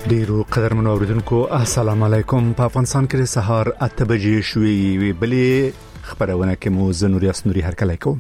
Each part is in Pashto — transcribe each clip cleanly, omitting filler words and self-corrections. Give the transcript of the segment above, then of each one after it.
ډیرو قدرمنو اوریدونکو السلام علیکم. په افغانستان کې سهار 8 بجې شوې وي بلې خبرونه کې مو زنوري اسنوري هرکلی کوم.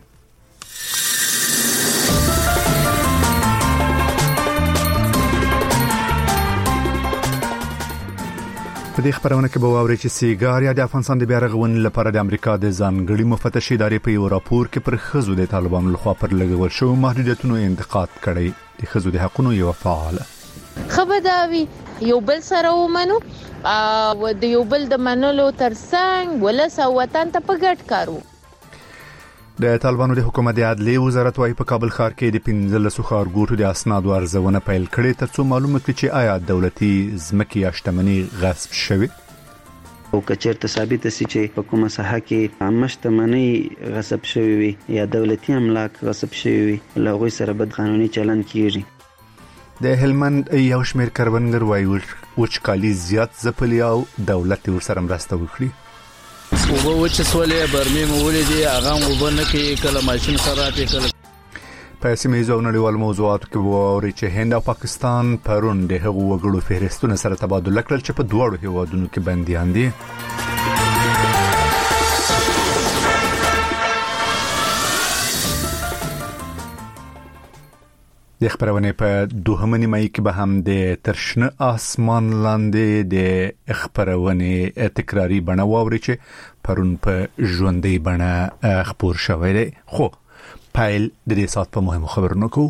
په دې خبرونه کې به واوري چې سیګار یا د افغانستان د بیا رغونې لپاره د امریکا د ځانګړي مفتش ادارې په یو راپور کې پر خزو د طالبانو لخوا پر لګول شو محدودیتونو انتقاد کړی. د خزو د حقوقو یو فعال خبرداوي یو بل سره ومنو او د یو بل د منلو ترڅنګ ولس او وطن ته په ګډ کارو. د طالبانو د حکومت د عدلیې وزارت وايي په کابل ښار کې د 15 ښارګوټو د اسنادو ارزونه پیل کړې ترڅو معلومه کړي چې آیا دولتي ځمکې یا شتمنۍ غصب شوې او کچېرته ثابت شي چې په کومه ساحه کې عامه شتمنۍ غصب شوې وي یا دولتي املاک غصب شوې وي لغوي سره بد قانوني چلند کیږي. د هلمند یو شمېر کروندګر وايي وچکالي زیات ځپلي او دولت ورسره مرسته وکړي. وبو وچ سولې برمې مولې دي هغه وبنه کې کله ماشين خراب کړي. په سیمه او نړیوال موضوعاتو کې ووري چې هند او پاکستان پرون د هغو وګړو فهرستونه سره تبادله کړل چې په دوه هیوادونو کې بنديان دي. د خبرونه په دوهمه نیمه کې به هم د ترشنه اسمان لاندې د خبرونه تکراری بڼه واوري چې پرون په ژوندۍ بڼه خبر شوی دی. خو پایل د دې سات په مهمو خبرونو کو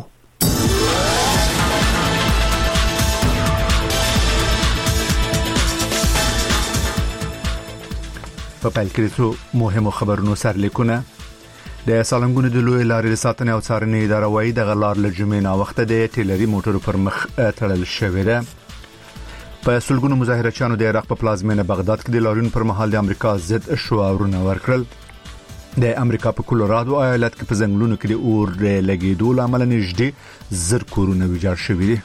په پایل کې څو مهمو خبرونو سرلیکونه. د سالنګونو د لوی لارې ساتنې او څارنې اداره وايي د غلار له جمعې نه وخت د ټیلري موټرو پر مخ تړل شوې ده. په سلګونو مظاهرچیانو د عراق په پلازمینه بغداد کې د لاریون پر مهال د امریکا ضد شعارونه ورکړل. د امریکا په کولورادو ایالت کې په ځنګلونو کې د اور لګیدو لامل نږدې 1000 کورونه ویجاړ شوي دي.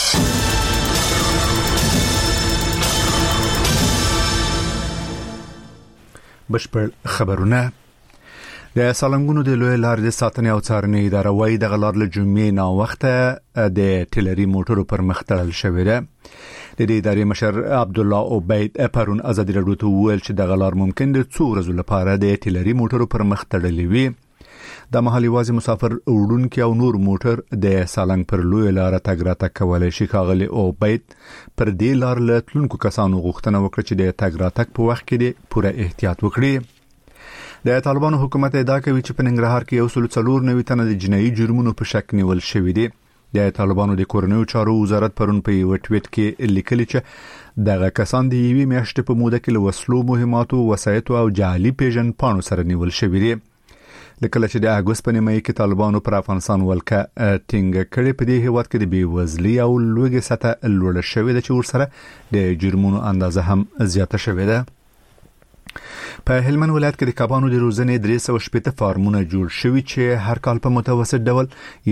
بشپړ خبرونه. د سالنګونو د لوی لارې ساتنې او څارنې اداره وايي د غلار له جمعې نه وخت د ټیلري موټرو پر مخ تړل شوی دی. د دې ادارې مشر عبد الله عبید پرون ازادي راډیو ته ویل چې د غلار ممکن د څو ورځې لپاره د ټیلري موټرو پر مخ تړلې وي. د محلي وازي مسافر وړونکو او نور موټر د سالنګ پر لوی لار تګ راتګ کولای شي. ښاغلي عبید پر دې لار له تلونکو کسانو غوښتنه وکړه چې د تګ راتګ په وخت کې پوره احتیاط وکړي. د طالبانو حکومت ادعا کوي چې په ننګرهار کې 140 تنه د جنایي جرمونو په شک نیول شوی دي. د طالبانو د کورنیو چارو وزارت پرون په یو ټویټ کې لیکلي چې دغه کسان د یوې میاشتې په موده کې له وسلو مهماتو وسایتو او جعلي پیژن پاڼو سره نیول شوی دي. لکه چې د اګوست په نیمه کې طالبانو پر افغانستان ولکه ټینګ کړي په دې هیواد کې د بیوزلي او لوږې سطح لوړه شوې ده چې ورسره د جرمونو اندازه هم زیاته شوې ده. په هلمند ولایت کې د کبانو د روزنې 360 فارمونه جوړ شوي چې هر کال په متوسط ډول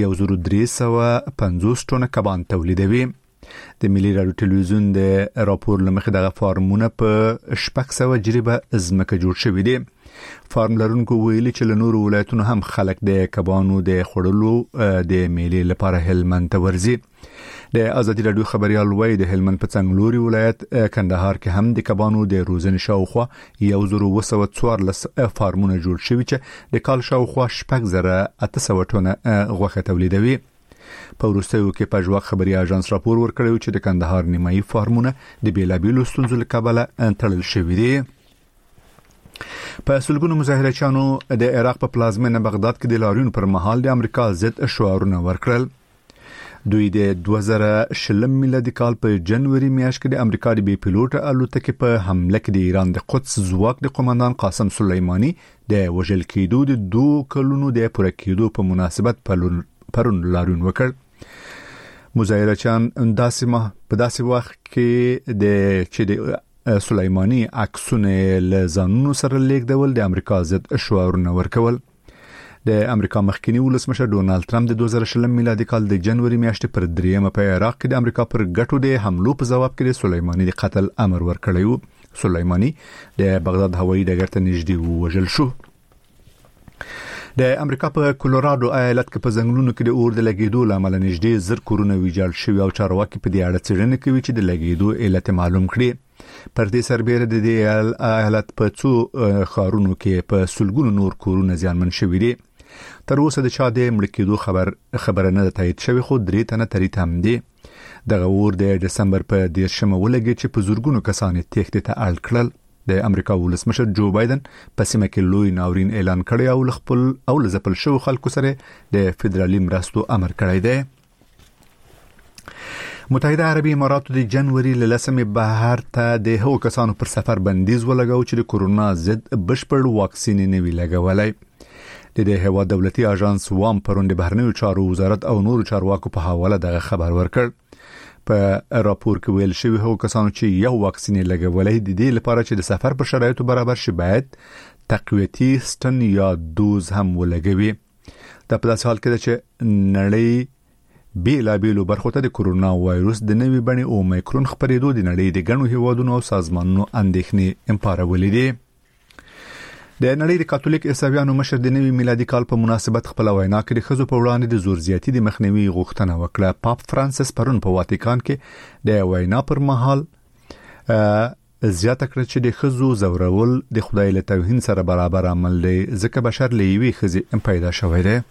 1350 ټنه کبان تولیدوي. د ملي رادیو ټلویزیون د راپور لمخې دغه فارمونه په 600 جریبه ځمکه جوړ شوي دي. فارم لرونکو ویلي چې له نورو ولایتونو هم خلک د کبانو د خړلو د میلې لپاره هلمند ته ورځي. د ازادي راډیو خبريال وایي د هلمند په څنګلوري ولایت کندهار کې هم د کبانو د روزنې شاوخوا 1214 فارمونه جوړ شوي چې د کال شاوخوا 6800 ټنه غوښه تولیدوي. په وروستیو کې په ژواک خبري اژانس راپور ورکړی چې د کندهار نیمایي فارمونه د بیلابیلو ستونزو له کبله تړل شوي دي. په سلګونو مظاهرچیانو د عراق په پلازمینه بغداد کې د لاریون پر مهال د امریکا ضد شعارونه ورکړل. دوی د 2020 میلادي کال په جنوري میاشت کې د امریکا د بي پيلوټ الوتکې په حمله کې د ایران د قدس ځواک د قومندان قاسم سليماني د وژل کېدو د 2 کلونو د پوره کېدو په مناسبت پرون لاریون وکړ. مظاهرچیان په داسې وخت کې چې د سليماني عکسونه له ځانونو سره لیکدول د امریکا ضد شعارونه ورکول. د امریکا مخکنی ولسمشر ډونالد ټرمپ د 2020 میلادي کال د جنوري میاشتې پر 3 په عراق کې د امریکا پر ګټو د حملو په جواب کې د سليماني د قتل امر ورکړی و. سليماني د بغداد هوایي ډګر ته نږدې وژل شو. د امریکا په کولورادو ایالت کې په ځنګلونو کې د اور د لګیدو لامل نږدې 1000 کورونه ویجاړ شوي او چارواکي په دې اړه څېړنه کوي چې د لګیدو علت معلوم کړي. پر دې سربېره د دې ایالت په څو ښارونو کې په سلګونو نور کورونه زیانمن شوي دي. تر اوسه د چا د مړ کېدو خبره نه تایید شوې، خو 3 تنه تریت هم دي. دغه اور د دسمبر په 10مه ولګید چې په زورګونو کسان تېښتې ته اړ کړل. د امریکا ولسمشر جو بایدن په سیمه کې لوی ناورین اعلان کړی او خپل او لزپل شو خلکو سره د فدرالي مرستو امر کړی دی. متحده عربي اماراتو د جنوري ل 10 بهر ته د هغو کسانو پر سفر بندیز ولګاو چې د کورونا ضد بشپړ واکسین نه وی لګولای. د هوا دولتي اژانس وام پروند بهرنیو چارو وزارت او نور چارواکو په حواله دغه خبر ورکړ. په راپور کې ویل شوی هغو کسانو چې یو واکسین لګولای دي د لپاره چې د سفر په شرایطو برابر شي باید تقویتي ستن یا دوز هم ولګوي. د په داسې حال کې چې نړۍ بیلابیلو برخو ته د کورونا وایروس د نوي بڼې اومیکرون خپرېدو د نړۍ د ګڼو هیوادونو او سازمانونو اندېښنې امپارولې دي. د نړۍ د کاتولیک عیسویانو مشر د نوي میلادي کال په مناسبت خپل وینا کې د ښځو په وړاندې د زور زیاتي د مخنیوي غوښتنه وکړه. پاپ فرانسیس پرون په واتیکان کې د وینا پر مهال زیاته کړه چې د ښځو زورول د خدای له توهین سره برابر عمل دی، ځکه بشر له یوې ښځې پیدا شوی دی.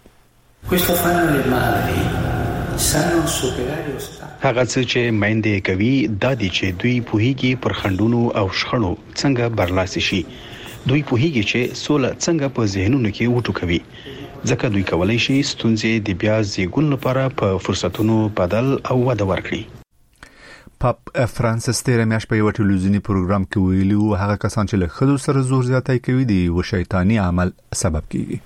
هغه څه چې میندې کوي دا دي چې دوی پوهیږي پر خندونو او شخړو څنګه برلاسي شي. دوی پوهیږي چې سوله څنګه په ذهنونو کې وټوکوي، ځکه دوی کولای شي ستونزې د بیا زیږون لپاره په فرصتونو بدل او وده ورکړي. پاپ فرانسیس تیر میاشت په یو ټلویزیونی پروګرام کې ویلي وو هغه کسان چې له ښځو سره زور زیاتی کوي دی و شیطانی عمل سبب کیږي.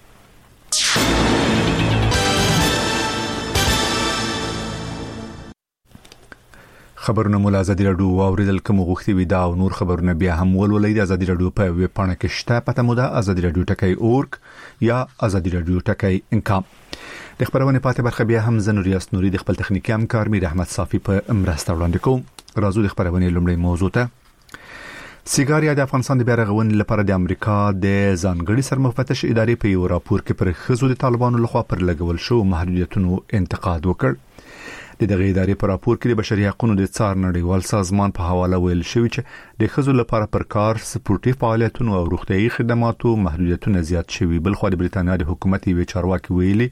خبرونه مول ازادي رادیو اوریدل کوم غوښتي وي دا او نور خبرونه بیا هم ولولئ د ازادي رادیو په ویب پاڼه کې شته، پته مو ده ازادي رادیو ټکی اورګ یا ازادي رادیو ټکی انکام. د خبرونه پاتې برخه بیا هم زنور یاس نوري د خپل تخنیکی همکار میر احمد صافي په مرسته وړاندې کوم. راځو د خبرونه لومړی موضوع ته. سیګاریا د افغانستان د بیرغونې لپاره د امریکا د ځانګړي سرمفتش ادارې په یو راپور کې پر ښځو د طالبانو لخوا پر لګول شو محدودیتونو انتقاد وکړ. د دغه ادارې په راپور کې د بشري حقوقو د څار نړیوال سازمان په حواله ویل شوی چې د ښځو لپاره پر کار سپورټي فعالیتونو او روغتيایي خدماتو محدودیتونه زیات شوي. بل خو د بریتانیا د حکومت یو چارواکي ویلي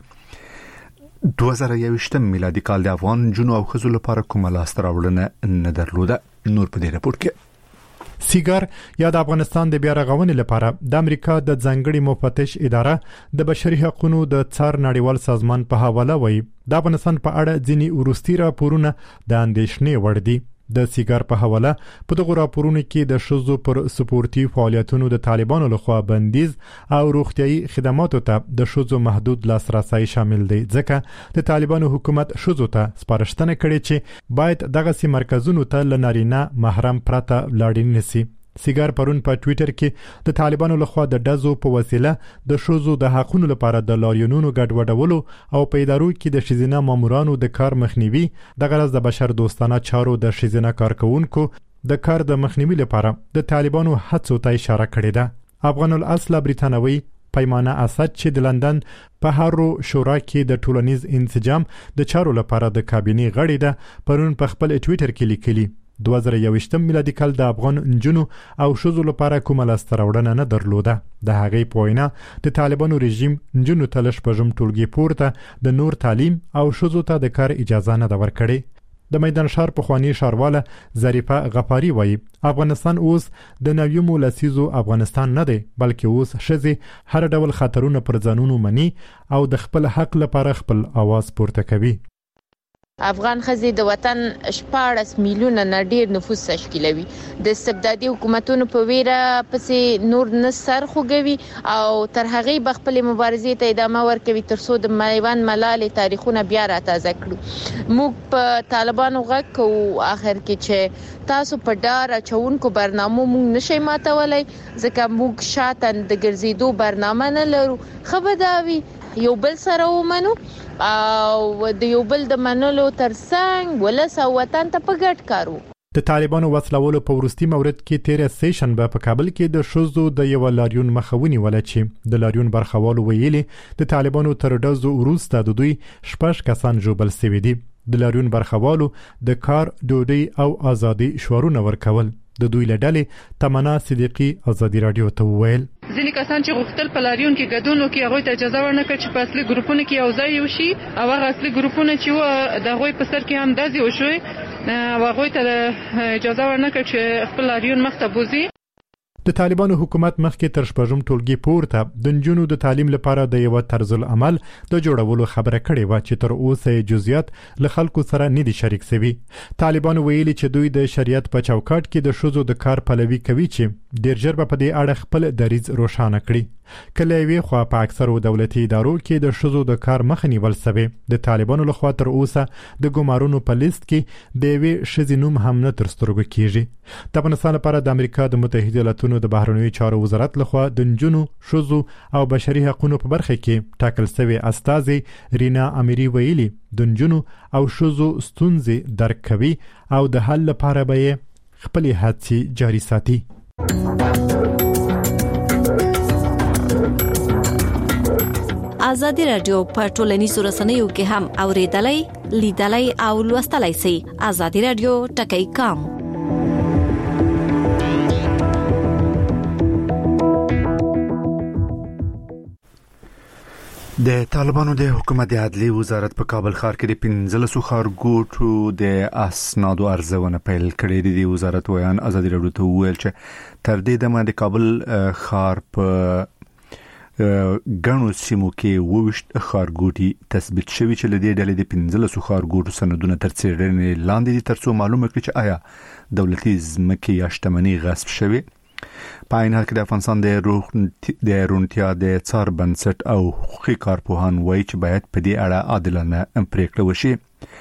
2021 میلادي کال د افغان جنو او ښځو لپاره کومه لاسته راوړنه نه درلوده. نور په دې راپور کې سیګار یا د افغانستان د بیا رغونې لپاره د امریکا د ځانګړي مفتش اداره د بشري حقوقو د څار نړیوال سازمان په حواله وایي د افغانستان په اړه ځینی ورستي راپورونه د اندېښنې وړ دي. د سیګار په حواله په دغه راپورونو کې د ښځو پر سپورتي فعالیتونو د طالبانو لخوا بندیز او روغتيایي خدماتو ته د ښځو محدود لاسرسي شامل دي، ځکه د طالبانو حکومت ښځو ته سپارښتنه کړې چې باید دغه سي مرکزونو ته لنارینه محرم پرته لاړ نشي. سیګار پرون په ټوئیټر کې د طالبانو لخوا د دزو په وسیله د ښځو د حقوقو لپاره د لاریونونو ګډوډولو او په ادارو کې د ښځینه مامورانو د کار مخنیوي د غرض د بشر دوستانه چارو د ښځینه کارکونکو د کار د مخنیوي لپاره د طالبانو هڅو ته اشاره کړې ده. افغان الاصل بریتانوي پیمانه اسد چې د لندن په هارو شورا کې د ټولنیز انسجام د چارو لپاره د کابینې غړی ده پرون په خپل ټوئیټر کې لیکلي 2021 میلادي کال د افغان انجونو او ښځو لپاره کومه لاسته راوړنه نه درلوده. د هغې په وینا د طالبانو رژیم انجونو ته له شپږم ټولګي پورته د نور تعلیم او ښځو ته د کار اجازه نه ده ورکړې. د میدان شهر پخوانی ښارواله ظریفه غفاری وایي افغانستان اوس د نویمو لسیزو افغانستان نه دی، بلکې اوس ښځې هر ډول خطرونه پر ځانونو مني او د خپل حق لپاره خپل आवाज پورته کوي. افغان ښځې د وطن 14 میلیونه نه ډیر نفوس تشکیلوي. د استبدادي حکومتونو په ویره پسې نور نه سر خوږوي او تر هغه به خپل مبارزې ته ادامه ورکوي ترڅو د میوند ملالې تاریخونه بیا را تازه کړو. موږ په طالبانو غږ کوو اخر کې چې تاسو په ډار اچونکو برنامو موږ نشئ ماتولای، ځکه موږ شاته د ګرځېدو برنامه نه لرو. خبرداوي یو بل سره ومنو او د یو بل د منلو ترڅنګ ولس او وطن ته په ګډ کارو. د طالبانو وسلوالو په ورستي مورد کې تیر سیشنبه په کابل کې د شوزو د یو لاریون مخاوني ولا چې د لاریون برخوالو ویلي د طالبانو تر ډزو وروسته د دوی 6 کسان جوبل سوي دي. د لاریون برخوالو د کار ډوډۍ او ازادي شعارونه ورکول. د دوی لړلې تمنا صدیقی ازادي رادیو ته ویل ځینې کسان چې غوښتل په لاریون کې ګډون وکړي هغه ته اجازه ورنکړه چې په اصلي ګروپونو کې یو ځای وشي او هغه اصلي ګروپونه چې و د هغوی په سر کې هم داسې وشوي او هغوی ته اجازه ورنکړه چې خپل لاریون مخته بوځي. د طالبانو حکومت مخکې تر شپږم ټولګي پورته د نجونو د تعلیم لپاره د یو طرز العمل د جوړولو خبره کړې و چې تر اوسه جزئیات له خلکو سره نه دي شریک شوي. طالبانو ویلي چې دوی د شریعت په چوکاټ کې د شوزو د کار پلوي کوي چې ډیر ژر په دې اړه خپل دریځ روښانه کړي. کله وی خو په اکثرو دولتي ادارو کې د شوزو د کار مخ نیول شوی. د طالبانو لخوا تر اوسه د ګمارونو په لیست کې د وی شزینوم هم نه تر سترګو کیږي. د افغانستان لپاره د امریکا د متحده ایالاتونو د بهرنیو چارو وزارت لخوا د نجونو شوزو او بشري حقوقو په برخه کې ټاکل شوی استاذ رینا اميري ویلي د نجونو او شوزو ستونزې درک کوي او د حل لپاره به خپل هڅې جاري ساتي. آزادی رادیو په ټولنیزو رسنیو کې هم اوریدلای، لیدلای او لوستلای شئ. آزادی رادیو ټکی کام. د طالبانو د حکومت عدلی وزارت په کابل ښار کې د 15 خارګوټو د اسنادو ارزونه پیل کړې دي. وزارت ویان آزادی رادیو ته ویل چې تر دې دمه د کابل ښار په غنو سیمو کې ووشت خارګوټي تثبیت شوی چې لدې ډلې د 15 خارګوټو سندونه تر څېړنې لاندې دي ترڅو معلومه کړي چې آیا دولتي ځمکې یا شتمنۍ غصب شوی. په عین حال کې د افغانستان د رونتیا د څار بنسټ او حقوقي کارپوهان وایي چې باید په دې اړه عادلانه پریکړه وشي.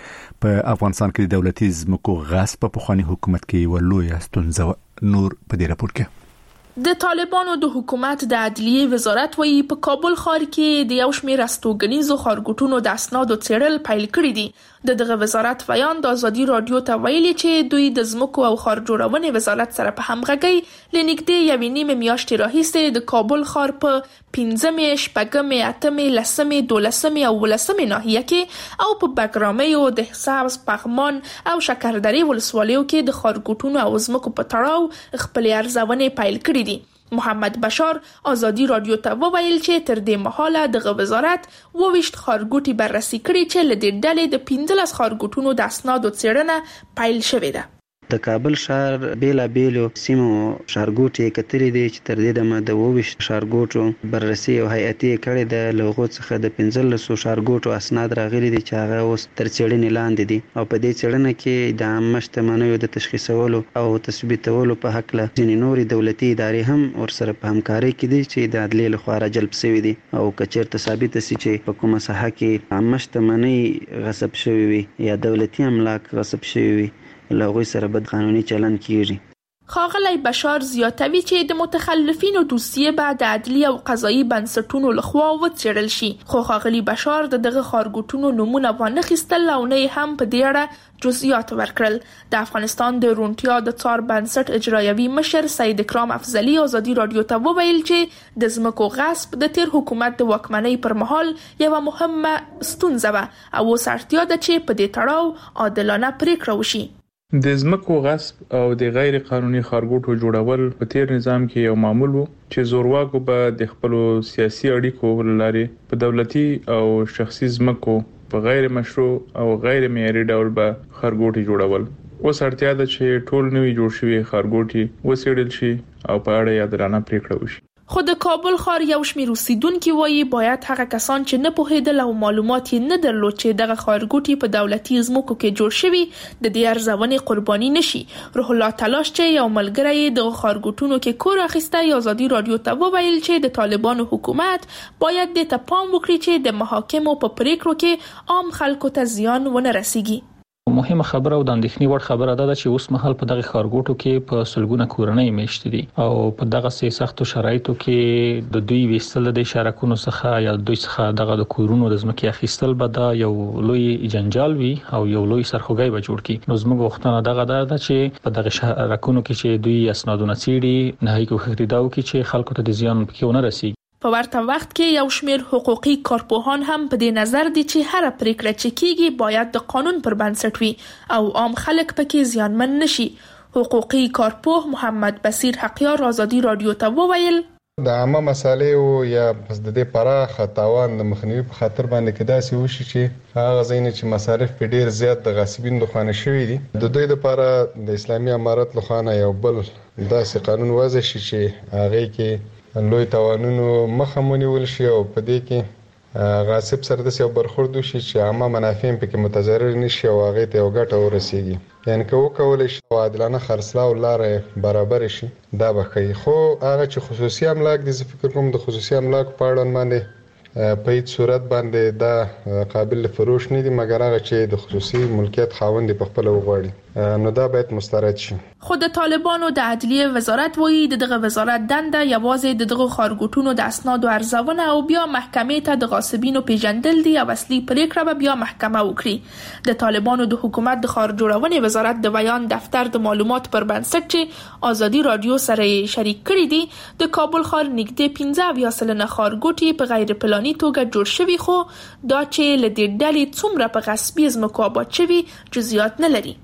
په افغانستان کې د دولتي ځمکو غصب په خواني حکومت کې یو لوی ستونزه نور په دې راپور کې د طالبانو د حکومت د عدلیه وزارت وایي په کابل ښار کې د یو شمېر استوګنیزو خارګوټونو د اسنادو څېړل پیل کړي دي. دغه وزارت بیان د آزادي رادیو ته ویلي چې دوی د ځمکو او ښار جوړونې وزارت سره په همغږۍ لنږدې یوې نیمې میاشتې راهیسې د کابل ښار په 15مې، 8مې، 8مې، 10مې، 12مې او 18مې ناحیه کې او په بګرامیو، دهسبز، پغمان او شکردرې ولسوالیو کې د خارګوټونو او ځمکو په تړاو خپل ارزونې پیل کړي دي. محمد بشار آزادی رادیو ته وویل چې تر دې مهاله دغه وزارت 22 خارګوټي بررسي کړي چې له دې ډلې د 15 خارګوټونو د اسنادو څېړنه پیل شوې ده. د کابل ښار بیلابیلو سیمو ښارګوټي کتري دي چې تر دې دمه د 22 ښارګوټو بررسي او هیئتي کړي د لغو څخه د 15 ښارګوټو اسناد راغلي دي چې هغه اوس تر څېړنې لاندې دي او په دې څېړنه کې د عامه شتمنیو د تشخیصولو او تثبیتولو په حق له ځینې نورې دولتي ادارې هم ورسره په همکارۍ کې دي چې د عدلیې لخوا راجلب شوي دي او که چېرته ثابته شي چې په کومه ساحه کې عامه شتمنۍ غصب شوي وي یا دولتي املاک غصب شوي وي لغوی سره بد قانوني چلن کیږي. ښاغلی بشار زیاتوي چې د متخلفینو دوسیه به د عدلي او قضایي بنسټونو لخوا وڅېړل شي. خو ښاغلی بشار دغه خارګوټونو نومونه وانخیستل او نه هم په دې اړه جزئیات ورکړل. د افغانستان د رونتیا د څار بنسټ اجرایوي مشر سید اکرام افضلي آزادي رادیو ته وویل چې د ځمکو غصب د تیر حکومت د واکمنۍ پر مهال یوه مهمه ستونزه وه او اوس اړتیا ده چې په دې تړاو عادلانه پریکړه وشي. د ځمکو غصب او د غیر قانوني خارګوټو جوړول په تیر نظام کې یو معمول وو چې زورواکو به د خپل سیاسي اړیکو لاري په دولتي او شخصي ځمکو په غیر مشروع او غیر معیاري ډول به خارګوټي جوړول. اوس اړتیا ده چې ټول نوي جوړ شوي خارګوټي وڅېړل شي او په اړه عادلانه پریکړه وشي. خو د کابل ښار یو شمېر اوسیدونکي وایي باید هغه کسان چې نه پوهېدل او معلومات یې نه درلود چې دغه خارګوټي په دولتي ځمکو کې جوړ شوي د دې ارزونې قرباني نشي. روح الله تلاش چې یو ملګری یې دغه خارګوټونو کې کور اخیستی آزادي رادیو ته وویل چې د طالبانو حکومت باید دې ته پام وکړي چې د محاکمو په پریکړو کې عام خلکو ته زیان ونه رسیږي. مهمه خبره او د اندېښنې وړ خبره ده چې اوس مهال په دغه ښارګوټو کې په سلګونه کورنۍ میشت دي او په دغه سختو شرایطو کې د دوی وستل د شارکونو څخه یا دوی څخه دغه د کورونو د ځمکې اخیستل به دا یو لوی جنجال وي او یو لوی سرخوږی به جوړ کړي. نو زموږ وختونه دغه ده چې په دغه شارکونو کې چې دوی اسنادونه څېړي نه هیڅ کوښښ دا وکړي چې خلکو ته د زیان پکې ونه رسیږي. په ورته وخت کې یو شمېر حقوقي کارپوهان هم په دې نظر دي چې هر پریکړه چې کیږي باید د قانون پر بنسټ وي او عام خلک پکې زیانمن نشي. حقوقي کارپوه محمد بصیر حقیار آزادی رادیو ته وویل د عامه مسالې او یا پس د دې پراخه تاوان د مخنیوي په خاطر باندې کې داسې وشي چې هغه ځینې چې مصارف په ډیر زیات د غاصبینو د خوانه شوی دي د دوی لپاره د اسلامي امارت له خوانه یو بل داسې قانون وضع شي چې هغه کې لوی تاوانونو مخه ونیول شي او په دې کې غاصب سره د یو برخورد وشي چې عامه منافع پکې متضرر نشي او هغه ته یو ګټه ورسیږي. یعنی که وکولای شي عادلانه خرڅلاو لارې برابر شي دا به کوي. خو هغه چې خصوصي املاک دي زه فکر کوم د خصوصي املاک په اړه باندې په هیڅ صورت باندې دا قابل فروش نه دي مګر هغه چې د خصوصي ملکیت خاوند په خپل وغواړي نو دا باید مسترد شي. خو د طالبانو د عدلیه وزارت وایي دغه وزارت دنده یوازې دغه خارګوټونو د اسنادو ارزونه او بیا محکمې ته د غاصبینو پیژندل دي او اصلي پریکړه به بیا محکمه وکړي. د طالبانو د حکومت د ښار جوړونې وزارت د بیان دفتر د معلومات پر بنسټ چې آزادي رادیو سره شریک کړي دي د کابل ښار نږدې 15 سلنه خارګوټي په غیر پلاني توګه جوړ شوي خو دا چې له دې ډلې څومره په غصبي ځمکو آباد شوي جزئیات نه لري.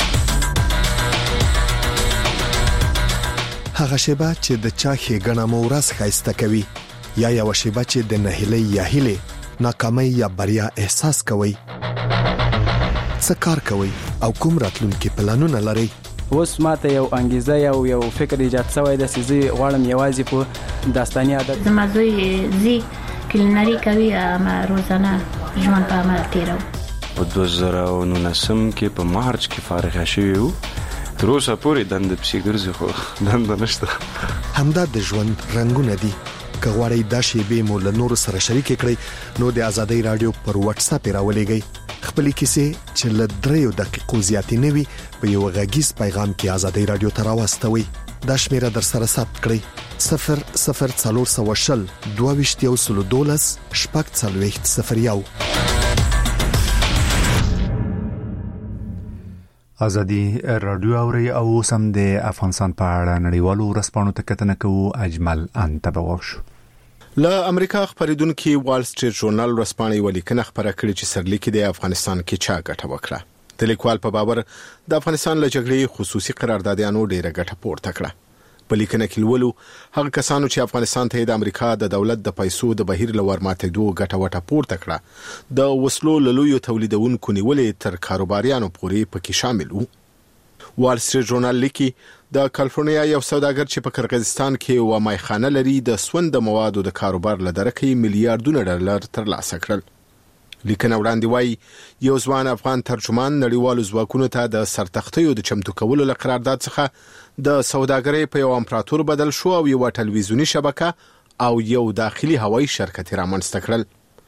هغه شیبه چې د چا ښېګڼه مو ورځ ښایسته کوي یا یو شیبه چې د نهیلۍ یا هیلې ناکامۍ یا بریا احساس کوي څه کار کوي او کوم راتلونکي پلانونه لري. اوس ماته یو انګیزه یو فکر ایجاد شوی د سيزي غواړم یوازې په داستاني عادت زمازوی زی کلینری کوي ما روزانه ژوند په عمل تیرو. په 2019 کې په مارچ کې فارغ شوی وو تر اوسه پورې دند پسې ګرځي خو دند نشته. همدا د ژوند رنگونه دي. که غواړئ دا شیبې مو له نور سره شریک کړئ نو د آزادۍ رادیو پر واتس اپ راولېږئ. خپل کیسې چې له 3 دقیقو زیاتې نه وي په یو غږیز پیغام کې آزادۍ رادیو ته راوستوي. دا شمیره در سره ثبت کړئ 00420 2212 شپږ آزادی رادیو اوري او سم د افغانستان په اړه نړیوالو ورځپاڼو ته کتنه کوو. اجمل انتبوش له امریکا خبرېدونکو وال سټریټ ژورنال ورځپاڼې ولیکنه خبره کړې چې سرلیک د افغانستان کې چا ګټه وکړه. د لیکوال په باور د افغانستان له جګړې خصوصي قراردادیانو ډیره ګټه پورته کړه. په لیکنه کې لولو هغه کسانو چې افغانستان ته د امریکا د دولت د پیسو د بهیر لور ماتېدو ګټه وټه پورته کړه د وسلو لویو تولیدونکو نیولې تر کاروباریانو پورې پکې شامل وو. وال سټریټ ژورنال لیکي د کالیفورنیا یو سوداګر چې په قرغیزستان کې و مایخانه لري د سوند موادو د کاروبار لدرکې میلیارډونه ډالر ترلاسه کړل. لیکنه وړاندې وایي یو ځوان افغان ترجمان نړیوالو ځواکونو ته د سرتختیو د چمتو کولو له قرارداد څخه د سوداګرۍ په یو امپراتور بدل شو او یو ټلویزیونی شبکه او یو داخلي هوایي شرکت رامنځته کړل.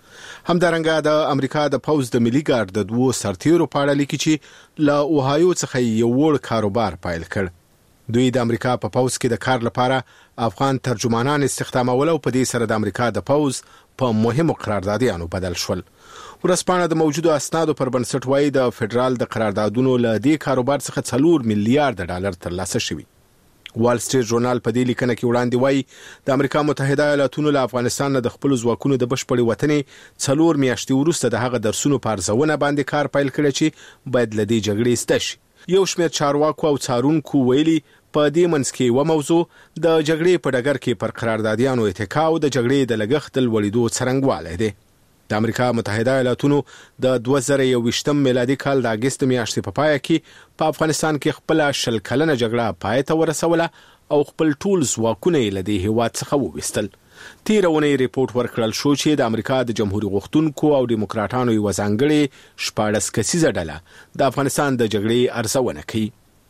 همدارنګه د امریکا د پوز د ملي ګارد د 2 سرتیرو په اړه لیکي چې له اوهایو څخه یو وړ کاروبار پایل کړ. دوی د امریکا په پوز کې د کار لپاره افغان ترجمانان استخدامول او په دې سره د امریکا د پوز په مهمو قراردادیانو بدل شول. ورځپاڼه د موجوده اسنادو پر بنسټ وایي د فدرال د قراردادونو له دې کاروبار څخه 4 میلیارډ ډالر ترلاسه شوي. وال سټریټ ژورنال په دې لیکنه کې وړاندې وایي د امریکا متحده ایالاتونو له افغانستان نه د خپل ځواکونو د بشپړې وطنې 4 میاشتې وروسته د هغه درسونو په ارزونه باندې کار پیل کړی چې باید له دې جګړې ستړي شي. یو شمېر چارواکو او څارونکو ویلي په دې منځ کې و موضوع د جګړې په ډګر کې پر قراردادیانو اتکا او د جګړې د لګښت لوړېدو څرنګوالی دی. د امریکا متحده ایالاتونو د 2021 میلادي کال د اگست میاشتې په پای کې په افغانستان کې خپل 10 کلنه جګړه پای ته ورسوله او خپل ټول ځواکونه له دې هیواد څخه وویستل. تیرونه ریپورت ورکړل شو چې د امریکا د جمهوریت غوښتونکو او دیموکراتانو یو ځانګړي 14 کسیزه ډله د افغانستان د جګړې ارزونه کوي.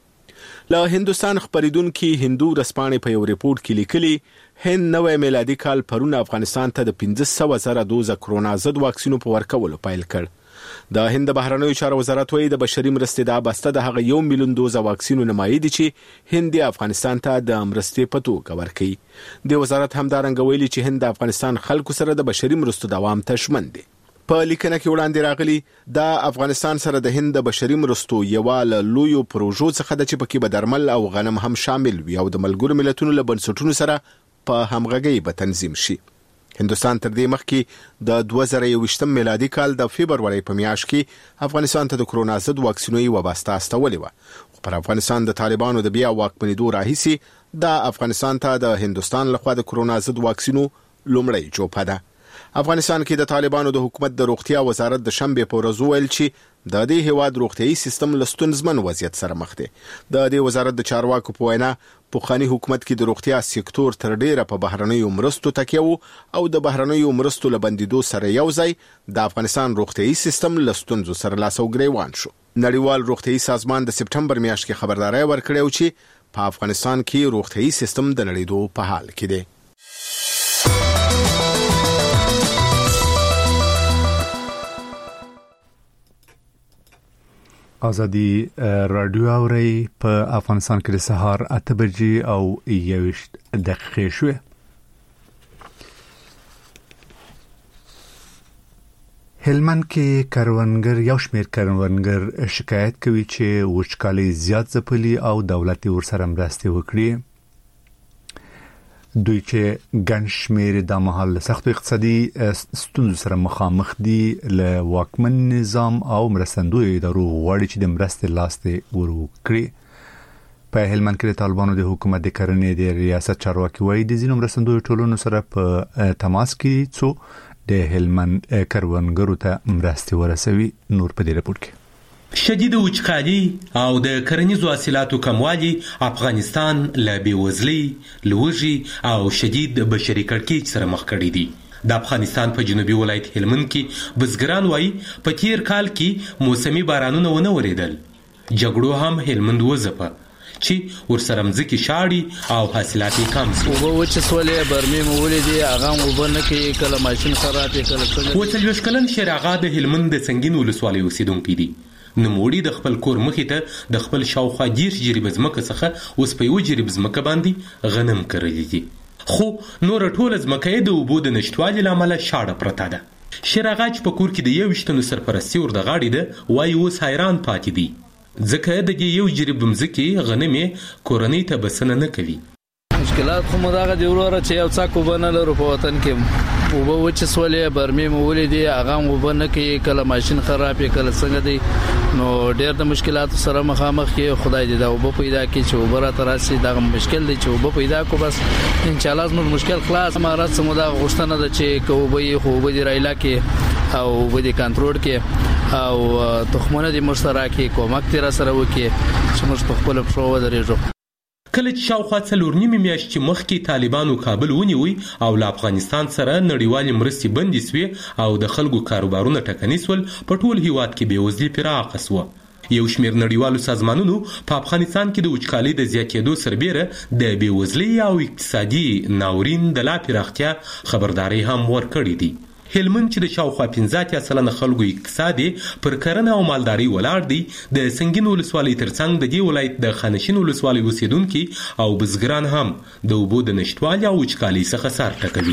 له هندستان خبرېدونکو هندو ورځپاڼې په یو ریپورت کې لیکلي هند نوې میلادي کال پرون افغانستان ته د 15,000 دوزه کرونا ضد واکسینو په ورکولو پیل کړ. د هند بهرنیو چارو وزارت وایي د بشري مرستې د بسته د هغه 1 میلیون دوزه واکسینو نمایي دي چې هند افغانستان ته د مرستې په توګه ورکړي. د وزارت همدارنګه ویلي چې هند د افغانستان خلکو سره د بشري مرستو دوام ته ژمن دي. په لیکنه کې وړاندې راغلي د افغانستان سره د هند بشري مرستو یو له لویو پروژو څخه د چې پکې به درمل او غنم هم شامل وي او د ملګرو ملتونو له بنسټونو سره په همغږۍ به تنظیم شي. هندوستان تر دې مخکې د 2021 میلادي کال د فبرवरी په میاشت کې افغانستان ته د کرونا ضد واکسینو یو واسطه استولې و. پر افغانستان د طالبانو د بیا واکمنېدو راهیسي د افغانستان ته د هندوستان لخوا د کرونا ضد واکسینو لومړی جوپه ده. افغانستان کې د طالبانو د حکومت د روغتیا وزارت د شنبه په ورځ ویل چې د دې هیواد روغتيایي سیستم لستونزمن وضعیت سره مخ دی. د دې وزارت د چارواکو په وینا پوخانی حکومت کې د روغتیا سکتور تر ډیره په بهرنیو مرستو تکیه او د بهرنیو مرستو لبندیدو سره یو ځای د افغانستان روغتيایي سیستم لستونزو سره لاس او ګریوان شو. نړیوال روغتيایي سازمان د سپټمبر میاشت کې خبرداري ورکړې چې په افغانستان کې روغتيایي سیستم د نړیدو په حال کې دی. ازادي رادیو اوري په افغانستان کې د سهار 8 بجې او 21 دقیقې شوه. هلمند کې کروندګر یو شمېر کروندګر شکایت کوي چې وچکالي زیات ځپلي او دولت ورسره مرستې وکړي. دوی چې ګڼ شمېر د محل سختو اقتصادي ستونزو سره مخامخ دي له واکمن نظام او مرستندوی ادارو غواړي چې د مرستې لاسته ورکړي. په هلمند کې طالبانو د حکومت د کرنې د ریاست چارواکي وایي د ځینو مرستندوی ټولونو سره په تماس کې څو د هلمند کروندګرو ته مرستې ورسوي. نور په دې رپورت کې شدید وچکالي او د کرنیزو حاصلاتو کموالی افغانستان له بیوزلۍ، لوږې او شدید بشري کړکېچ سره مخ کړی دی. د افغانستان په جنوبي ولایت هلمند کې بزګران وایي په تیر کال کې موسمي بارانونه ونه وریدل. جګړو هم هلمند وځپه چې ورسره مځکې شاړي او حاصلات یې کم شي. اوبه وچې سولې برمې مو ولیدې هغه اوبه نه کوي، کله ماشین خراب یې کله څنګه. 40 کلن شیر آغا د هلمند د سنگین ولسوالۍ اوسیدونکی دی. نوموړي د خپل کور مخې ته د خپل شاوخوا 10 جریبه ځمکه څخه اوس په یو جریب ځمکه باندې غنم کرلي دي، خو نور ټوله ځمکه یې د اوبو د نشتوالي له امله شاړه پرته ده. شیر آغا چې په کور کې د 21 تنو سرپرستي ور د غاړې ده وایي اوس حیران پاتې دي ځکه د دې یو جریب ځمکې غنم یې کورنۍ ته بسنه نه کوي. مشکلات خو مو دغه دی وروره چې یو څاک وبه نه لرو په وطن کې. اوبه وچې سولې برمې مو ولیدې هغه اوبه نه کوي، کله ماشین خراب یې کله څنګه دی. نو ډېر د مشکلاتو سره مخامخ کې خدای دې دا اوبه پیدا کړي چې اوبه راته راسي. دغه مشکل دی چې اوبه پیدا کو بس انشاءالله زموږ مشکل خلاص. مهارت سمو دا غوښتنه ده چې که اوبه یې خو اوبه دې رایلا کې او اوبه دې کنټرول کې او تخمونه دې مشترک کومک دې را سره وکړي چې موږ په خپل پښو ودرېږو. کله چې شاوخوا 4 نیمې میاشتې مخکې طالبانو کابل ونیوي او له افغانستان سره نړیوالې مرستې بندې سوې او د خلکو کاروبارونه ټکني سول، په ټول هیواد کې بېوزلي پراخه سوه. یو شمېر نړیوالو سازمانونو په افغانستان کې د وچکالۍ د زیاتېدو سربیره د بېوزلۍ او اقتصادي ناورین د لا پراختیا خبرداری هم ورکړې دي. هلمند چې د شاوخوا 15% خلکو اقتصاد پر کرنه او مالداري ولاړ دی، د سنگین ولسوالۍ ترڅنګ د دې ولایت د خانشین ولسوالۍ اوسیدونکي او بزګران هم د اوبو د نشتوالي او وچکالۍ څخه سر ټکوي.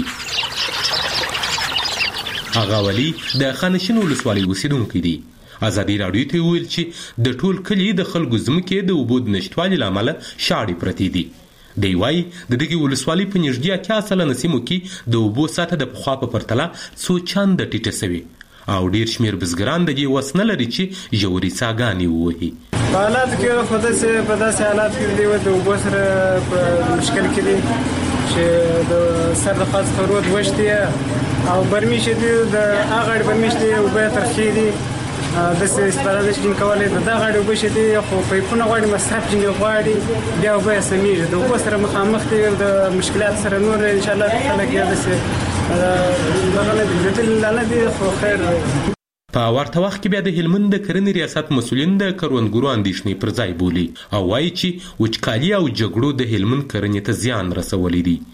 هغه ولی د خانشین ولسوالۍ اوسیدونکي دی. ازادي راډیو ته ویل چې د ټول کلي د خلکو ځمکې د اوبو د نشتوالي له امله شاړې پرتې دي. دی وايي د دغې ولسوالۍ په نږدې 80% سیمو کې د اوبو سطحه د پخوا په پرتله څو چنده ټیټه سوې او ډېر شمېر بزګران د دې وس نه لري چې ژورې څاګانې ووهي. په حالاتو کې خو په داسې حالاتو کې دی د اوبو سره په مشکل کې دي چې د سر د خوا څخه رود وشتي او برمي چې دي د هغه اړ برمي چې دي اوبه ترخې دي داسې استفاده نشي کولی. د دغه اړ اوبه چې دي خو پایپونه غواړي، مصرف ځینې غواړي، بیا اوبه یې سمیږي. د اوبو سره مخامخ دي د مشکلات سره نور انشاءالله خلک یې داسې دغه نه دي نه دي خو خیر. په ورته وخت کې بیا د هلمند د کرنې ریاست مسؤلین د کروندګرو اندېښنې پر ځای بولي او وایي چې وچکالي او جګړو د هلمند کرنې ته زیان رسولی دی.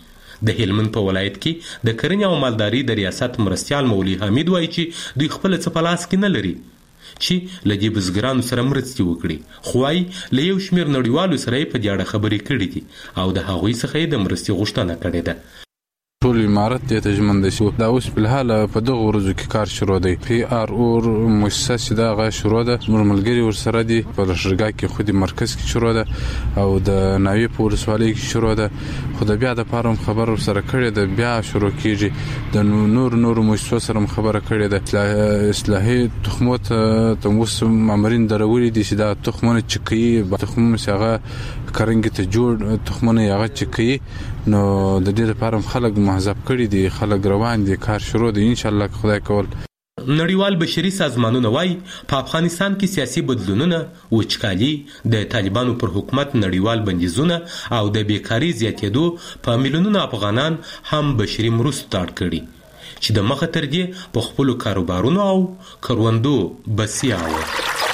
د هلمند په ولایت کې د کرنې او مالداري د ریاست مرستیال مولوي حمید وایي چې دوی خپل څه په لاس کې نه لري چې له دې بزګرانو سره مرستې وکړي، خو وايي له یو شمېر نړیوالو سره یې په دې اړه خبرې کړې دي او د هغوی څخه یې د مرستې غوښتنه کړې ده. ټول امارت دې ته ژمن دي دا اوس په حال په دغه ورځو کې کار شروع دی. پی آر اور مؤسسه دا غا شروع ده، مرملګری ور سره دي په لشرګا کې خودي مرکز کې شروع ده او د ناوی په ورسوالۍ کې شروع ده، خو د بیا د پاره خبر ور سره کړی ده، بیا شروع کیږي د نور مؤسسو سره خبره کړی ده. اصلاحي تخمات ته اوس مامورین درولې دي چې دا تخمونه چکی تخمونه څنګه کرنګ ته جوړ تخمونه یغه چکی، نو د دې لپاره خلک محذب کړي دي، خلک روان دي، کار شروع دی ان شاء الله خدای کول. نړیوال بشري سازمانونه وایي په افغانستان کې سیاسي بدلونونه، وچکالي، د طالبانو پر حکومت نړیوال بندیزونه او د بیکاري زیاتېدو په میلیونونو افغانان هم بشري مرستو ته اړ کړي چې د مخه تر دې په خپلو کاروبارونو او کروندو بسیا وو.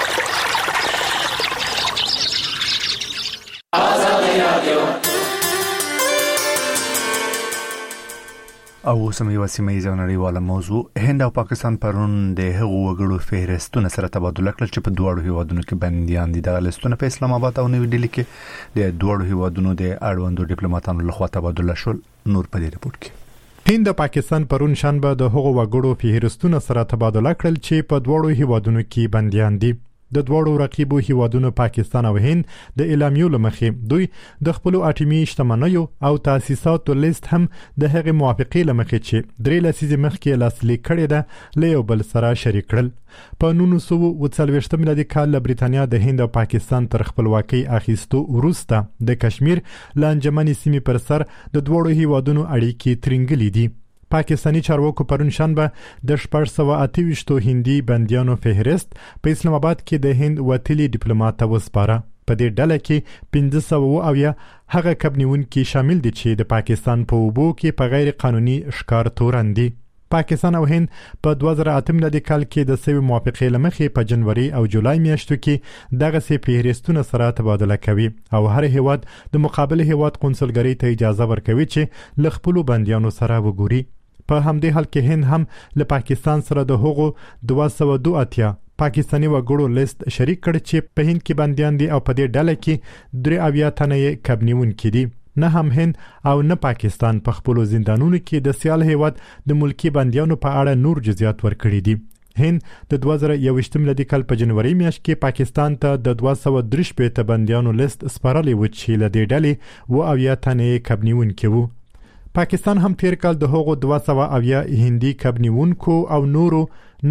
او سمې وسیمې نړیواله موضوع هند او پاکستان پرون د هغو وګړو فهرستونه سره تبادله کړل چې په دوه هیوادونو کې بنديان دي. د لستونه په اسلام آباد او نوې ډیلی کې د دوه هیوادونو د اړوندو ډیپلوماټانو لخوا تبادله شول. نور په دې رپورت کې هند او پاکستان پرون شنبه د هغو وګړو فهرستونه سره تبادله کړل چې په دوه هیوادونو کې بنديان دي. د دوړو رقیبو هیوادونو پاکستان او هند د اعلامیو لمخې دوی د خپل اټومي شتمنیو او تاسیساتو لیست هم د هغه موافقې لمخې چې درې لسیزې مخکې لاسلیک کړي ده له یو بل سره شریک کړل. په 1940 میلادي کال له بریتانیا د هند او پاکستان تر خپلواکۍ اخیستو وروسته د کشمیر لانجمنې سیمې پر سر د دوړو هیوادونو اړیکې ترنګلې دي. پاکستانی چارواکو پرون شنبه د 428 هندي بنديانو فهرست په اسلام آباد کې د هند وتلی ډیپلوماټ وسپاره. په دې ډله کې 1500 هغه کبنیونکي شامل دي چې د پاکستان په اوبو کې په غیر قانوني ښکار تورن دي. پاکستان او هند په 2008 میلادي کال کې د سوي موافقې لمخې په جنوري او جولای میاشتو کې دغه سي فهرستونه سره تبادله کوي او هر هیواد د مقابل هیواد قونسلګری ته اجازه ورکوي چې ل خپل بنديانو سره وګوري. په همدې حال کې هند هم له پاکستان سره د هغو 202 پاکستانی وګړو لیست شریک کړ چې په هند کې بنديان دي او په دې ډله کې 3 تنه کبنیونکي دي. نه هم هند او نه پاکستان په خپل زندانونو کې د سیال هیواد د ملکی بنديانو په اړه نور جزئیات ورکړي دي. هند د 2021 میلادي کال په جنوري میاشت کې پاکستان ته د 233 بنديانو لیست سپارلی و چې له دې ډلې و تنه کبنیونکي وو. پاکستان هم تیر کال د هغو 200 هندي کبنیونکو او نورو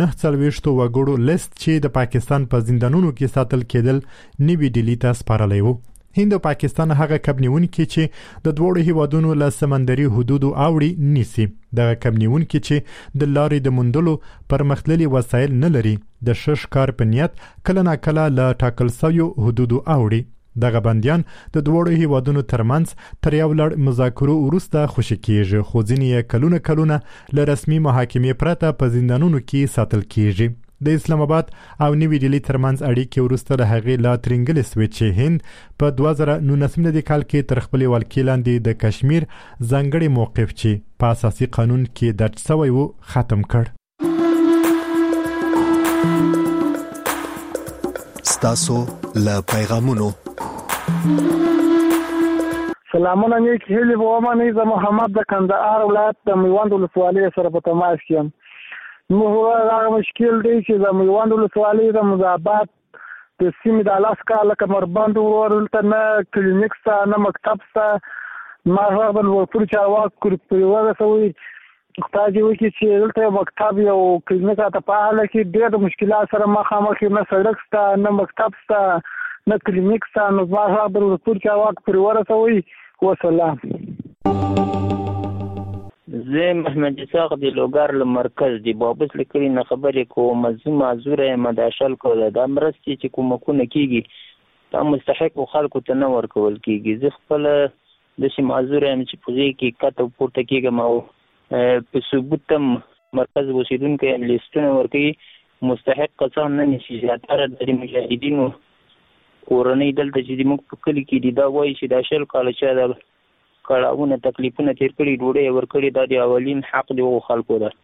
49 وګړو لیست چې د پاکستان په زندانونو کې ساتل کېدل نیوی ډیلی ته سپارلی وو. هند او پاکستان هغه کبنیونکي چې د دوه هیوادونو له سمندري حدودو اوړي نیسي. دغه کبنیونکي چې د لارې د مندلو پرمختللي وسایل نه لري د ښکار په نیت کله ناکله له ټاکل شویو حدودو اوړي. دغه بنديان د دوه هیوادونو ترمنځ تر یو لړ مذاکرو وروسته خوشی کیږي، خو ځینې کلونه له رسمي محاکمې پرته په زندانونو کې ساتل کیږي. د اسلام آباد او نیوی ډیلی ترمنځ اړیکې وروسته د هغې لا ترنګلې سوې چې هند په 2019 میلادي کال کې تر خپل ولکې لاندې د کشمیر ځانګړي موقف چې په اساسي قانون کې درج شوی و ختم کړ. ستاسو له پیغامونو سلامونه نیک هیلی ومنه. زه محمد د کندهار ولایت د میوند ولسوالۍ سره په تماس کې یم. نو هغه مشکل دی چې د میوند ولسوالۍ د مزابات د سیمې د لاسکا لکه مربند ورته نه کلینیک سته نه مکتب سته. ما هغه د ورپور چارواکو کوي ورسوي خدای وکړي چې دلته مکتب یو کلینیک ته په حاله کې ډېر مشکلات سره مخامخ نه سړک سته نه مکتب سته نه کلینیک سته. نو ما هغه د ورپور چارواکو کوي ورسوي. وسلام. زه محمد اسحاق د لوګر له مرکز دی بابس لیکلي نه خبرې کوم. معذوره مداشل کوله د مرستې چې کومکونه کیږي دا مستحق خلکو ته نه ورکول کیږي. زه خپل د شي معذوره چې پوزي کې کته پورته کیږم او په ثبوتم مرکز وسیدونکو لیستونه ورکوي. مستحق کسان نه نشي زیاتره د مجاهدینو کورنۍ دلته چې موږ په کلی کې دي دا وایي چې دا شل کال چې د کړهونه تکلیفونه تیر کړي ډوډۍ ورکړي دا د اولین حق دی او خلکو ده.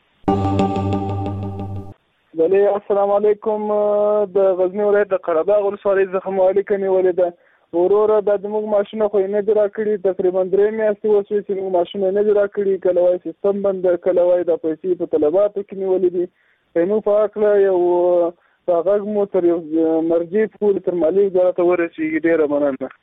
بله السلام علیکم. د غزنی ولایت د قرهباغ ولسوالۍ څخه مالک نیولې ده وروره د موږ ماشونه خو نه دی راکړي تقریبا 3 میاشتې وشوي چې موږ ماشونه نه دی راکړي کله وایي سیستم بند کله وایي د پیسې په طلباتو کې نیولې دي نو په اکله یو هغه مو تر مرجع پورې تر مالی وزارت ورسیږي. ډیره مننه.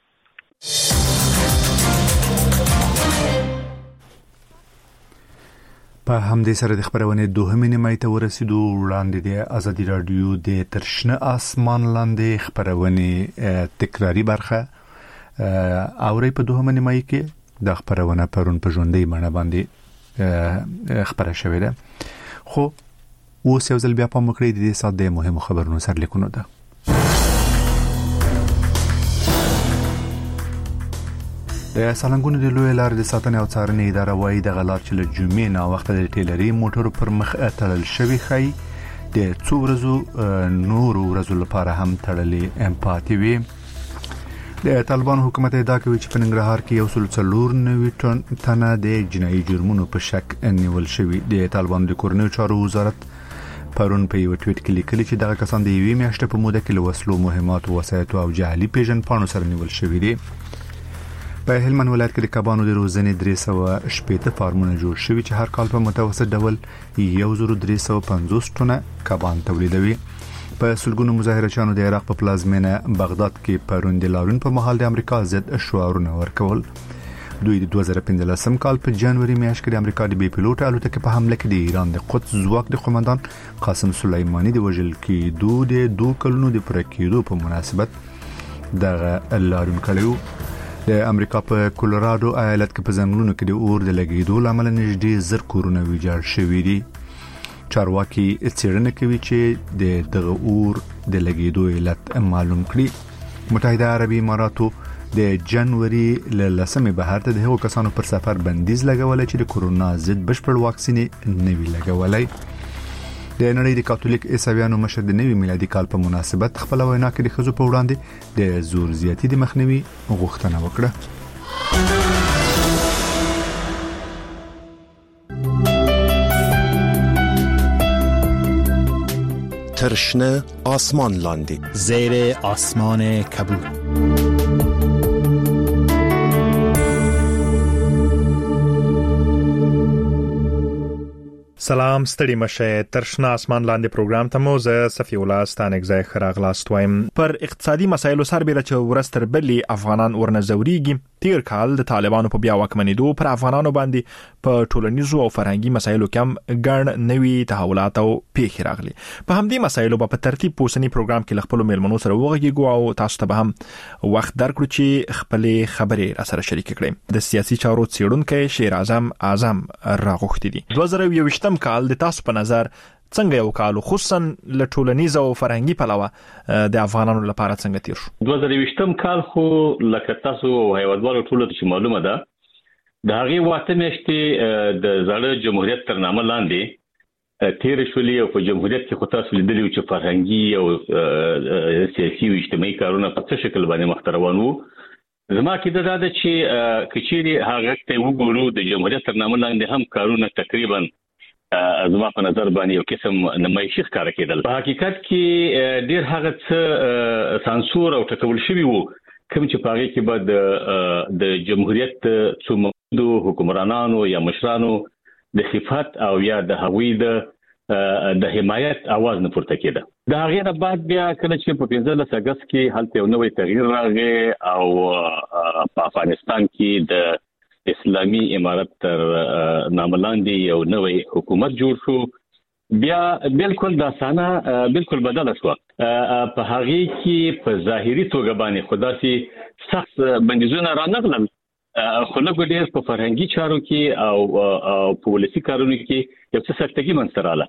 په همدې سره د خبرونه دوهمه نیمه ته ورسېدو. وړاندې د ازادي رادیو د ترشنه اسمان لاندې خبرونه تکراری برخه اوري په دوهمه نیمه کې د خبرونه پرون په ژوندۍ باندې باندې خبره شوې ده. خو اوس یو ځل بیا په مکړې د دې ساده مهمو خبرونو سره لیکونه ده. د سالنګونو د لوی لارې د ساتنې او څارنې اداره وايي د غلط چې له جمعې نه وخت د ټیلري موټرو پر مخ تړل شوی خي د څو ورځو نور ورځو لپاره هم تړلې امپاتي وي. د طالبان حکومت ادعا کوي چې په ننګرهار کې 194 تنه د جنایي جرمونو په شک نیول شوی. د طالبان د کورنیو چارو وزارت پرون په یو ټویټ کې لیکلي چې دغه کسان د یوې میاشتې په موده کې له وسلو مهمات وسایط او جعلي پیژنپاڼو سره نیول شوی دي. په هلمند ولایت کې د کبانو د روزنې 380 فارمونه جوړ شوي چې هر کال په متوسط ډول 1350 ټنه کبان تولیدوي. په سلګونو مظاهرچیانو د عراق په پلازمینه بغداد کې پرون د لاریون په مهال د امریکا ضد شعارونه ورکول. دوی د 2015 کال په جنوري میاشت کې د امریکا د بي پيلوټ الوتکې په حمله کې د ایران د قدس ځواک د قومندان قاسم سلیمانی د وژل کېدو د 2 کلونو د پوره کېدو په مناسبت دغه لاریون کړی. د امریکا په کولراډو ایالت کې په ځنګلونو کې د اور د لګیدو لامل نږدې 1000 کورونه ویجاړ شوي دي. چارواکي څېړنه کوي چې دغه اور د لګیدو علت معلوم کړي. متحده عربي اماراتو د جنوري ل 10 بهر ته د هغو کسانو پر سفر بندیز لګولای چې د کورونا ضد بشپړ واکسین نه وی لګولای. د نړۍ د کاتولیک عیسویانو مشر د نوي میلادي کال په مناسبت خپل وینا کې د ښځو په وړاندې د زور زیاتی د مخنیوي غوښتنه وکړه. ترشنه آسمان لاندې زیر آسمان کبود. سلام ستړي مشه. ترشنه اسمان لاندې پروګرام ته مو زه صفی الله ستانک ځای خراغلاست وایم. پر اقتصادي مسایلو سربېره چې ورستر بلی افغانان ورنځوريږي. تیر کال د طالبانو په بیا واکمنېدو پر افغانانو باندې په ټولنیزو او فرهنګي مسایلو کې هم ګڼ نوي تحولات او پیښې راغلي. په همدې مسایلو په ترتیب پوسنی پروګرام کې خپل میلمنو سره وغږیږو او تاسو ته هم وخت درکړو چې خپل خبرې را سره شریک کړئ. د سیاسي چارو څېړونکو شیر اعظم راغوښتي دي. 2020 کال د تاسو په نظر څنګه یو کال خصوصا له ټولنیز او فرهنګي پلوه د افغانانو لپاره څنګه تیر شو؟ 2020 کال خو لکه تاسو هیوادوالو ټولو ته معلومه ده د هغه واته میاشتې د زړه جمهوریت تر نامه لاندې تیر شولې او په جمهوریت کې خو تاسو لیدلی چې فرهنګي او سیاسي او اجتماعي کارونه په څه شکل باندې مخ روان وو. زما کې دا ده چې کچېری هغه ته وګورو د جمهوریت تر نامه لاندې هم کارونه تقریبا زما په نظر باندې یو قسم نمایشي ښکار کېدل. په حقیقت کې ډیر هغه څه سانسور او ټکول شوی وو کوم چې په هغه کې بعد د جمهوریت څو حکمرانانو یا مشرانو د صفات او یا د هغوی د حمایت आवाज نه پورته کېده. د هغه نه بعد بیا کله چې په 15 اگست کې هلته یو نوې تغییر راغی او په افغانستان کې د اسلامي امارت تر نامه لاندې یو نوې حکومت جوړ شو. بیا بالکل داسانه بالکل بدل شو. په هغه کې په ظاهري توګه باندې خداسي سخت بندیزونه رانغلل خو له ګډیر په فرهنګي چارو کې او پولیسي کارونو کې یو څه سختګي منځته رااله.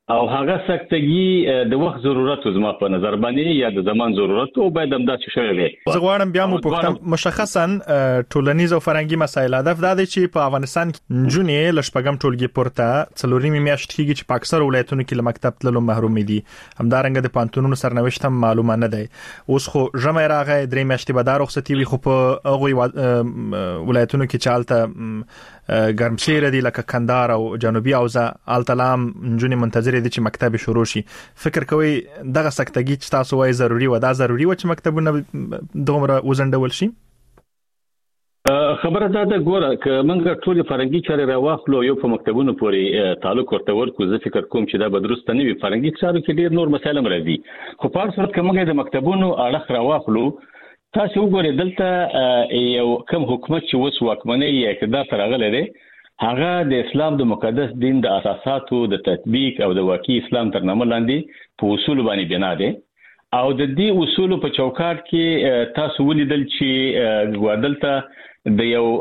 او هغه سکتګي د وخت ضرورت زما په نظر باندې یا د زمان ضرورت او باید هم دا څه شوی وي. زه غواړم بیا مو پوښتنه مشخصا ټولنیز او فرهنګي مسایل هدف دا دی چې په افغانستان کې جونې لشپګم ټولګي پورته څلورمې میاشت کېږي چې په اکثر ولایتونو کې له مکتب تللو محروم دي. همدارنګه د پانتونونو سرنوشت هم معلومه نه دی. اوس خو ژمه راغی درې میاشتې به دا رخصتي وي خو په هغه ولایتونو کې چالته ګرمسیر دي لکه کندهار او جنوبي اوزه التلام جونې منتظر دي چې مکتب شروع شي. فکر کوي دغه سکتګي چې تاسو وایي ضروری و دا ضروری و چې مکتبونه دومره وزندول شي؟ خبره ده ګوره ک منګه ټول فرنګي چارې راوخلو یو په مکتبونو پورې تعلق ورته ورکو. زه فکر کوم چې دا به درست نه وي. فرنګي چارو کې ډیر نور مسایل هم راځي خو په هر صورت کې منګه د مکتبونو اړه راوخلو. تاسو وګورئ دلته یو کم حکومت چې وس واکمنۍ یا اقتدار تر راغلی دی هغه د اسلام د مقدس دین د اساساتو د تطبیق او د واقعي اسلام تر نامه لاندې په اصول باندې بنا دي او د دې اصول په چوکاټ کې تاسو ولیدل چې ګوادلته د یو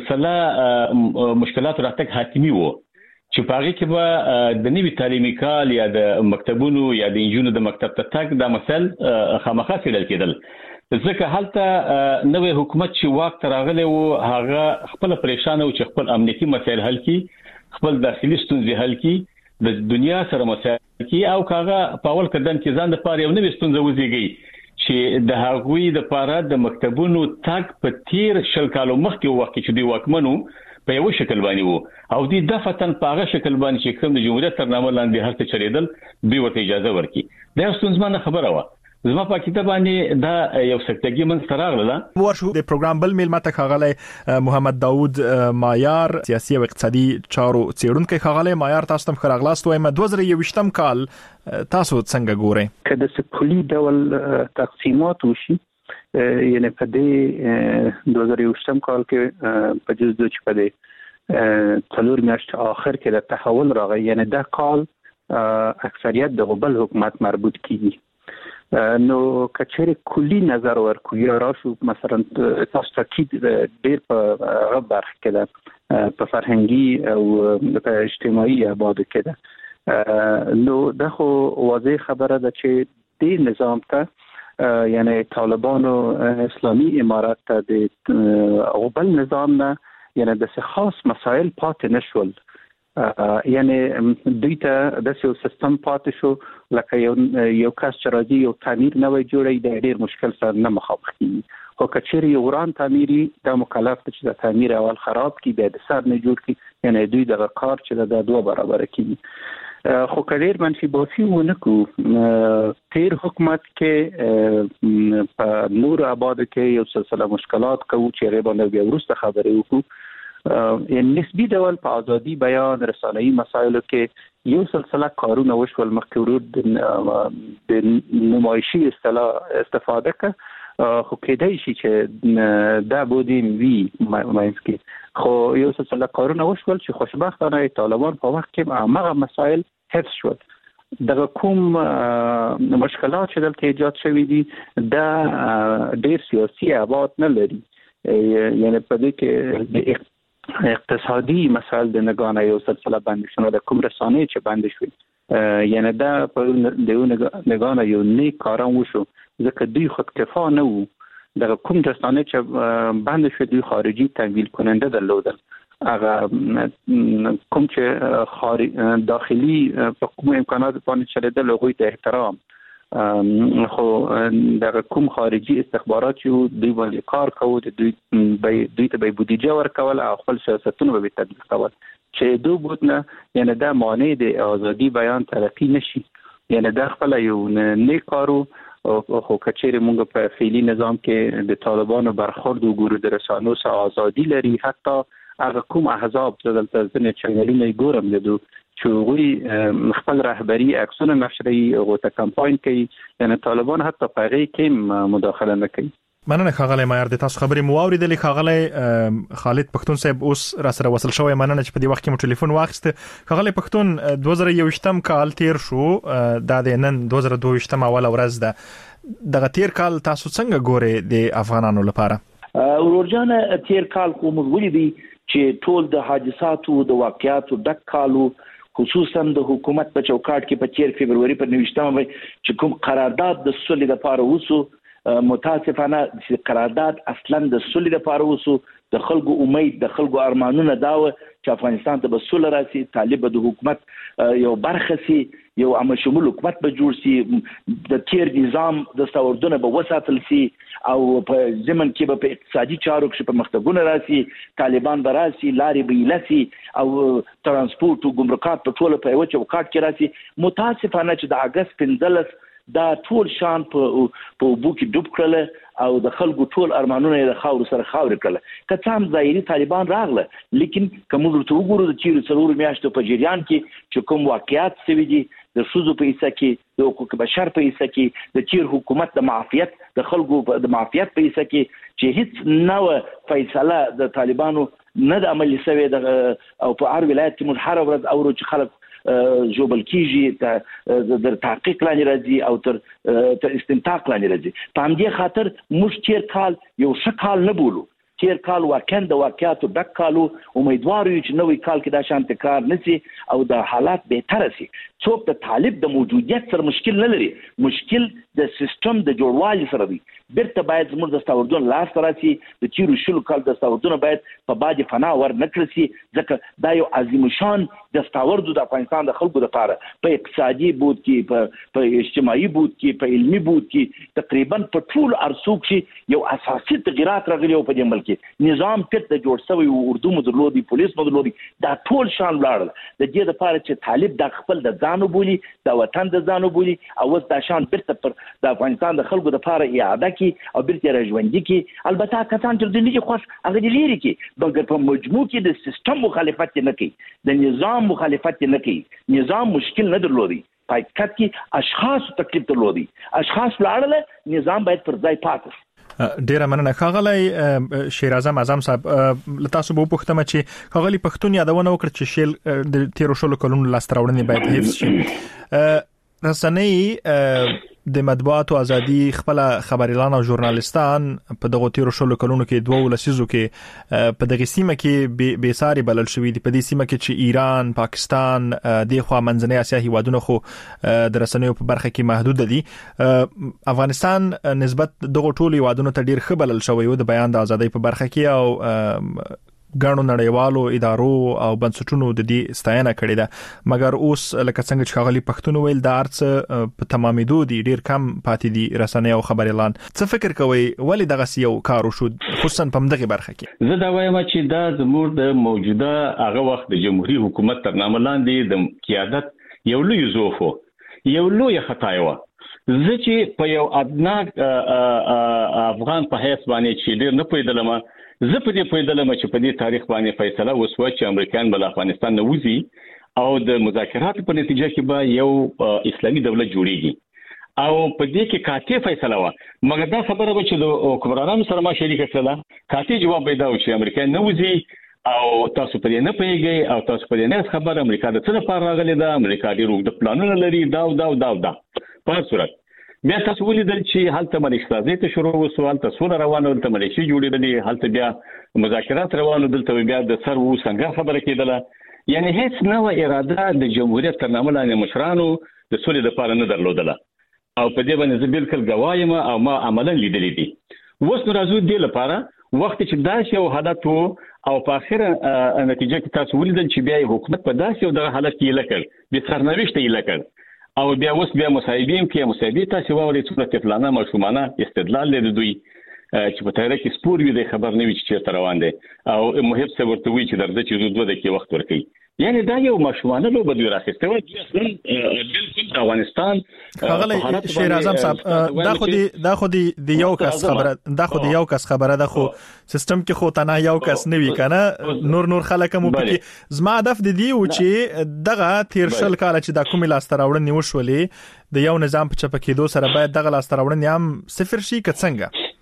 سلسله مشکلات راتګ حتمی وو چې په هغه کې به د نوي تعلیمي کال یا د مکتبونو یا د انجونو د مکتب ته تګ د مسل خامخا سیدل کېدل. ځکه هلته نوې حکومت چې واک ته راغلی و هغه خپل پریشان او چې خپل امنیتي مسایل حل کړي خپل داخلي ستونزې حل کړي د دنیا سره مسایل کړي او هغه په اول قدم کې ځان د پاره یو نوې ستونزه وزېږي چې د هغوی د پاره د مکتبونو تک په تیر شل کالو مخکې وخت چې دی واکمنو په یو شکل باندې وو او د دفتن په هغه شکل باندې چې کوم د جمهوریت تر نامه لاندې هر څه چریدل دوی ورته اجازه ورکړي. دا ستونزمنه خبره و. زما په کتاب باندې دا یو سکتګي من سراغله. ورشو د پروګرام بل میل ماته خاغلی محمد داوود مایار سیاسي او اقتصادي چارو څېړونکی خاغلی. مایار تاسو تم خراغلاست وایم 2023م کال تاسو څنګه ګورئ؟ کله چې کلی ډول تقسیمات وشي یعنی په دې 2023م کال کې په جزء چې په دې څلور میاشت اخر کې د تحول راغی یعنی دا کال اکثریت د غبل حکومت مربوط کیږي. نو کچېره کلی نظر ورکو یا راشو مثلا تاسو تاکید ډېر په برخه کې ده په فرهنګي او په اجتماعي ابعاد کې ده. نو دا خو واضح خبره ده چې دې نظام ته یعنی طالبانو اسلامي امارات ته د غبل نظام نه یعنی د خاص مسائل پاتې نشول. یعنی دوی ته د سیستم پاتې شو لکه یو کس چې راځي یو تعمیر نوی جوړي د ډېر مشکل سره نه مخامخ کیږي. خو کچېرې یو وران تعمیري دا مکلف چې د تعمیر اول خراب کی به د سر نه جوړ کی یعنی دوی د کار چې د دوه برابر کیږي. خو کډیر منفي بوسي ونکو تیر حکومت کې په نور آباد کې یو سلسله مشکلات کوي چې غیبانه بیا ورسته خبرې وکړو. یعنی نسبی ډول په ازادي بیان رسانه‌ای مسایلو کې یو سلسله کارونه وشول مخکې ورود د نمایشي استفاده کړه خو کېدای شي چې دا بودیم وی ماینس کې خو یو سلسله کارونه وشول چې خوشبختانه طالبان په وخت کې هغه مسایل حفظ شول. دغه کوم مشکلات چې دلته ایجاد شوي دي دا ډېر سیاسي ابعاد نه لري. یعنی په دې کې اقتصادي مسائل د نگانه یو سلسله باندې شنو د کوم رسانه چې باندې شوی یعنی دا په د نگانه یو نیک کاران وشو ځکه دوی خود کفا نه وو. د کوم رسانه چې باندې شوی دوی خارجي تمویل کننده درلودل هغه کوم چې داخلي په کوم امکانات باندې چلیدل هغوی ته احترام خو د کوم خارجي استخبارات چې دوی باندې کار کوي دوی ته به بودیجه ورکول او خپل سیاستونه به تطبیق کول چې دوی بودنه یعنی دا مانع د ازادي بیان ترقی نشي. یعنی دا خپل یو نیک کارو خو کچېره مونږ په فعلی نظام کې د طالبانو برخورد وګورو د رسانو سره ازادي لري. حتی هغه کوم احزاب چې دلته ځنې چینلونه ګورم دي چې وی خپل رهبری عکسونه نشري او ته کمپاین کوي یعنی طالبان حتی په هغه کې مداخله نه کوي. مننه خاغلی مایار د تاسو خبرې مو اوریدلې. خاغلی خالد پښتون صاحب اوس را سره وصل شوی. مننه چې په دې وخت کې مو ټلیفون واخیسته. خاغلی پښتون 2021م کال تیر شو دا د نن 2022م اول ورځ ده. دغه تیر کال تاسو څنګه ګورئ د افغانانو لپاره؟ ورورجان تیر کال کوم ولیدي چې ټول د حادثاتو د واقعاتو ډک کالو خصوصا د حکومت په چوکاټ کې په 13 فبرवरी پر 29 چې کوم قرارداد د سولې لپاره وسو متاسفانه قرارداد اصلا د سولې لپاره وسو د خلکو امید د خلکو ارمانونه داوه چې افغانستان ته به سوله راسي طالب د حکومت یو برخه سي یو عام شمول حکومت به جوړ سي د تیر نظام د ستوردونه به وساتل سي او په زمن کې به په اقتصادي چارو کې په مختګونه راسي طالبان به راسي لارې به لاسي او ترانسپورت او ګمرکات په ټوله په یو چوکاټ کې راسي متاسفانه چې د اگست 15 دا ټول شان په بو کې ډوب کړل او د خلکو ټول ارمانونه د خاور سره خاور کړل که څه هم ظاهري طالبان راغله لیکن کوم ورته وګورو د چیرې څلور میاشتو په جریان کې چې کوم واقعیات سوي دي د سوزو په حصہ کې د حقوق بشر په حصہ کې د چیر حکومت د معافیت د خلکو د معافیت په حصہ کې چې هیڅ نو فیصله د طالبانو نه د عملي سوي او په هر ولایت کې هر ورځ اورو چې خلک جوبل کیږي د تحقیق لاندې راځي او تر استنتاق لاندې راځي په همدې خاطر موږ تیر کال یو ښه کال نه بولو تیر کال واقعا د واقعیاتو ډک کالو امیدوار یو چې نوې کال کې دا شان تکرار نشي او د حالات بهتر شي څوک د طالب د موجودیت سره مشکل نه لري مشکل د سیستم د جوړوالي سره دی بیرته باید زموږ د ستوردون لاس راسي د چیرو شلو کال د ستوردون باید په باج فنا ور نکړي سي ځکه دا یو عظیم شان د ستوردو د افغانستان د خلکو لپاره په اقتصادي بود کې په اجتماعي بود کې په علمي بود کې تقریبا په ټول ارسوک کې یو اساسي تغیرات راغلي په دې ملک نظام پټ د جوړ شوی اردو مدرلودي پولیس مدرلودي دا ټول شان لاړل د دې لپاره چې طالب د خپل د ځانو بولی د وطن د ځانو بولی او د شان بیرته پر د افغانستان د خلکو لپاره اعاده کی او بیرته راژوندي کی البته کسان چې د لږه خوښ هغه د لري کی بلکې په مجموع کې د سیستم مخالفت نه کوي د نظام مخالفت نه کوي نظام مشکل نه درلودي پایکټ کې اشخاص تکلیف درلودي اشخاص لاړل نظام باید پر ځای پاتې ډیره مننه ښاغلی شیر اعظم صاحب تاسو به پوښتنه چې ښاغلی پښتون یادونه وکړه چې شیل د 13 کلونو لاستراوړنې باید حفظ شي رسنۍ د مطبوعاتو ازادي خپل خبريالان او ژورنالستان په دغه 13 کلونو کې دوه لسیزو کې په دغه سیمه کې به ساري بلل شوې دي په دې سیمه کې چې ایران پاکستان د خوا منځنۍ اسیا هیوادونو خو د رسنیو په برخه کې محدود دي افغانستان نسبت دغه ټولو هیوادونو ته ډیر ښه بلل شوی و د بیان د ازادۍ په برخه کې او ګڼو نړیوالو ادارو او بنسټونو د دې ستاینه کړې ده مګر اوس لکه څنګه چې ښاغلي پښتون ویل د ارڅ په تمامېدو دي ډیر کم پاتې دي رسنۍ او خبريالان څه فکر کوي ولې دغه یو کار وشو خصوصا په دغه برخه کې زه دا وایم چې دا زموږ د موجوده هغه وخت د جمهوریت حکومت تر نامه لاندې د قیادت یو لوی زوفو یو لوی خطا و زه چې په یو ادنا افغان په حیث باندې چې ډیر نه پوهیدلم زه په دې پوهیدلم چې په دې تاریخ باندې فیصله وسوه چې امریکایان بل افغانستان نه وځي او د مذاکراتو په نتیجه کې به یو اسلامي دولت جوړیږي او په دې کې کاته فیصله و مګر دا خبره به چې د حکمرانانو سره ما شریکه کړه کاته جواب پیدا و چې امریکایان نه وځي او تاسو په دې نه پیږئ او تاسو په دې نه خبر امریکا د څه لپاره راغلي ده امریکا ډیر وګړي پلانونه لري دا په صورت بیا تاسو ولیدل چې حالت مليشي ته شروع وسو حالت سول روانه ولته مليشي جوړېدلې حالت بیا مذاکرات روانه دلته بیا د سر وو څنګه خبره کېدله یعنی هیڅ نو اراده د جمهوریت تر نامه لاندې مشرانو د سولې لپاره نه درلودله او په دې باندې زه بالکل گوایم او ما عملاً لیدلې دي اوس نو راځو دې لپاره وخت چې داسې یو حالت وو او په اخره نتیجه کې تاسو ولیدل چې بیا حکومت په داسې یو دغه حالت کې لکړ به سرنوشت یې لکړ او بیا اوس بیا مصاحبین تاسو ووري چې طفلانه مشومانه استدلال لري دوی چې په تاریخ کې سپور وي د خبر نه وي چې روان دي او محب څه ورته وی چې درځي چې 2 دقیقې وخت ورکړي یعنی دا یو مشومانه لو بدوی راخسته و اصلا بالکل افغانستان خغلی شیر اعظم صاحب دا خو دی یو کس خبره ده خو سیستم کې خو تنه یو کس نه وی کنه نور خلک مو پکې زما هدف دی او چې دغه تیر شل کال چې د کومې لاستراوړنې وشولې د یو نظام په چپکېدو سره باید دغه لاستراوړنې هم صفر شي که څنګه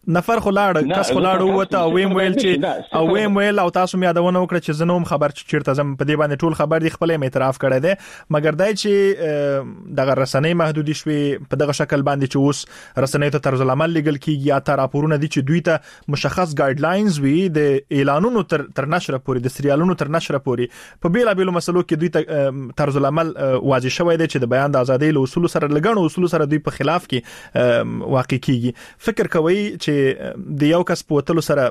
نفر خلاړ کس خلاړ وته او ویم ویل چې او ویم ویل او تاسو مې یادونه وکړه چې زنوم خبر چیرته زم په دې باندې ټول خبر دی خپل اعتراف کړی دی مګر دای چې دغه رسنۍ محدودي شوي په دغه شکل باندې چې اوس رسنۍ ته طرز العمل لګل کیږي یا تر راپورونه دي چې دوی ته مشخص ګایډلاینز وي د اعلانونو تر نشر پورې د سریالونو تر نشر پورې په بیلا بیلو مسلو کې دوی ته طرز العمل واضح شوی دی چې د بیان د ازادۍ له اصول سره لګڼو اصول سره دوی په خلاف کې واقع کیږي فکر کوي چې د یو کس په وتلو سره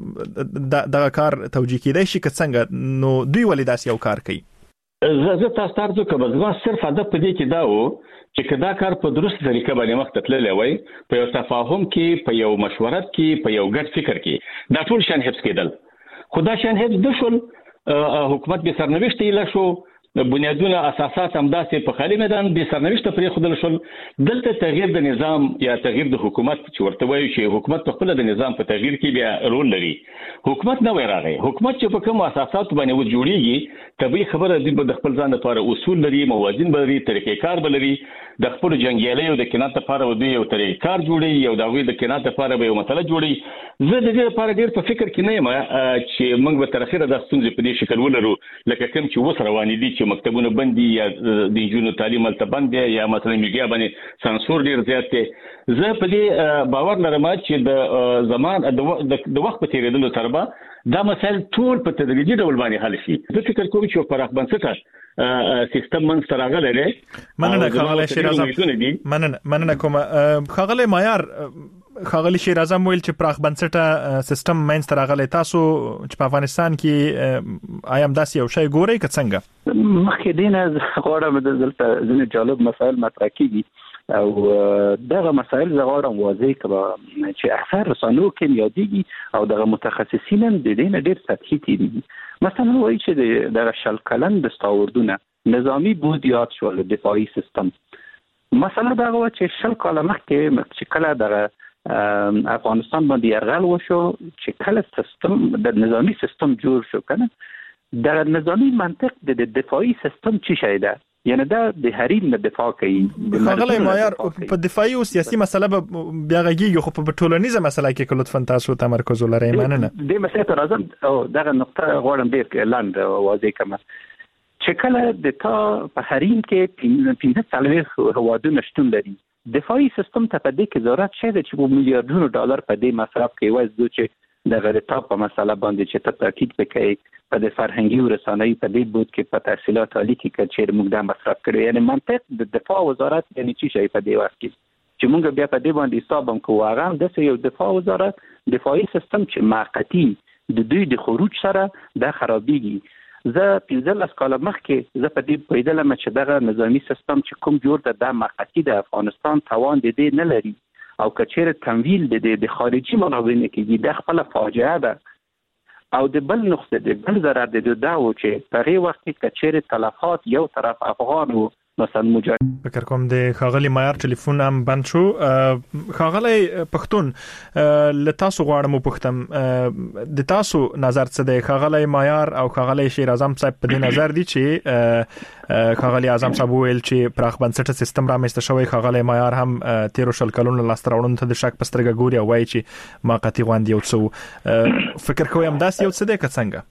دغه کار توجیه کیدای شي که څنګه نو دوی ولې داسې یو کار کوي زه تاسو ته ارزو کوم زما صرف هدف په دې کې دا و چې کدا کار په درست طریقه باندې مخ ته تللی وای په یو تفاهم کې په یو مشورت کې په یو ګډ فکر کې دا ټول شان حفظ کېدل خدا شان حفظ د شول حکومت به سرنوشت یې شو بنیادونه اساسات همداسې په خالي میدان به سرنوشت پرې خودل شول دلته تغییر د نظام یا تغییر د حکومت چې ورته وایي چې حکومت په خپل د نظام په تغییر کې بیا رول لري حکومت نه وراغی حکومت چې په کوم اساسات باندې و جوړیږي طبي خبره د خپل ځان لپاره اصول لري موازین لري طریقې کار لري د خپل جنگیالیو د کینات لپاره ودی یو طریقې کار جوړي یو داوی د کینات لپاره به یو مسله جوړي زه د دې لپاره ډیر په فکر کې نه یم چې موږ به تر اخره د ستونزې په دې شکل ولرو لکه کوم چې وسره روان دي چې مکتبونه بندي یا د جنونو تعلیم الته بند یا مثلا میډیا باندې سانسور ډیر زیات دی زه په دې باور لرم چې د زمان د وخت په تیریدلو سره به دا مسایل ټول په تدریجي ډول باندې حل شي زه فکر کوم چې پراخ بنسټه سیستم منځ ته راغلی دی مننه خغلی شیر اعظم مننه کوم خغلی معیار خغلی شیر اعظم ویل چې پراخ بنسټه سیستم منځ ته راغلی تاسو چې په افغانستان کې آیم داسې یو شی ګورئ که څنګه مخکې دینه غواړم دلته ځینې جالب مسایل مطرح کیږي او دغه مسایل زغړم واضح کړم چې اکثر رسنیو کې یادېږي او دغه متخصصین د دې نه ډېر سطحي دي مثلا وایي چې دغه شل کلن دستاوردونه نظامی بود یاد شول دفاعي سیستم مثلا دغه چې شل کال مخکې چې کله دغه افغانستان باندې یرغل وشو چې کله سیستم د نظامی سیستم جوړ شو کنه د نظامی منطق د دفاعي سیستم چی شي ده یعنی دا د حریم نه دفاع کوي خغلی معیار په دفاعي او سیاسي مسله به بیا غږیږي خو په ټولنیزه مسله کې لطفا تاسو تمرکز ولرئ مننه د مسله ته راځم او دغه نقطه غواړم ډیر لاند واضح کړم چې کله د تا په حریم کې 15 هوادونه شتون لري دفاعي سیستم ته په دې کې ضرورت شته چې په میلیارډونو ډالر په دې مصرف کوي وایي چې د غریتا په مسله باندې چې ته تاکید وکړي په د فرهنګي او رسنۍ په دې بود کې په تحصیلات عالی کې چې موږ د مصرف کړو یعنی منطق د دفاع وزارت یعنی چی شي په دې وخت کې چې موږ بیا په دې باندې حساب هم کوو هغه د یو دفاع وزارت دفاعي سیستم چې موقتی د دوی د خروج سره د خرابېږي زه 15 کال مخکې زه په دې پیدلم چې دغه نظامی سیستم چې کوم جوړ د موقتی د افغانستان توان د دې نه لري او کچېر تمویل د خارجي منابعو کې د خپل فاجعه ده او د بل نقطه د بل ضرر د داو چې په هغه وخت کې کچېر تلفات یو طرف افغان او مثلا مجاهد فکر کوم د خاغلی معیار ټلیفون هم بند شو خاغلی پښتون لتاسو غواړم پښتم د تاسو نظر څه دی خاغلی معیار او خاغلی شیر اعظم صاحب په دې نظر دي چې خاغلی اعظم صاحب ویل چې پراخ بنسټه سیستم رامنځته شوی خاغلی معیار هم 13 کلونو لاستراوړون ته د شک پسترګه ګوري او وایي چې ما قتی غوندي یو څه فکر کوم داس یو څه دی که څنګه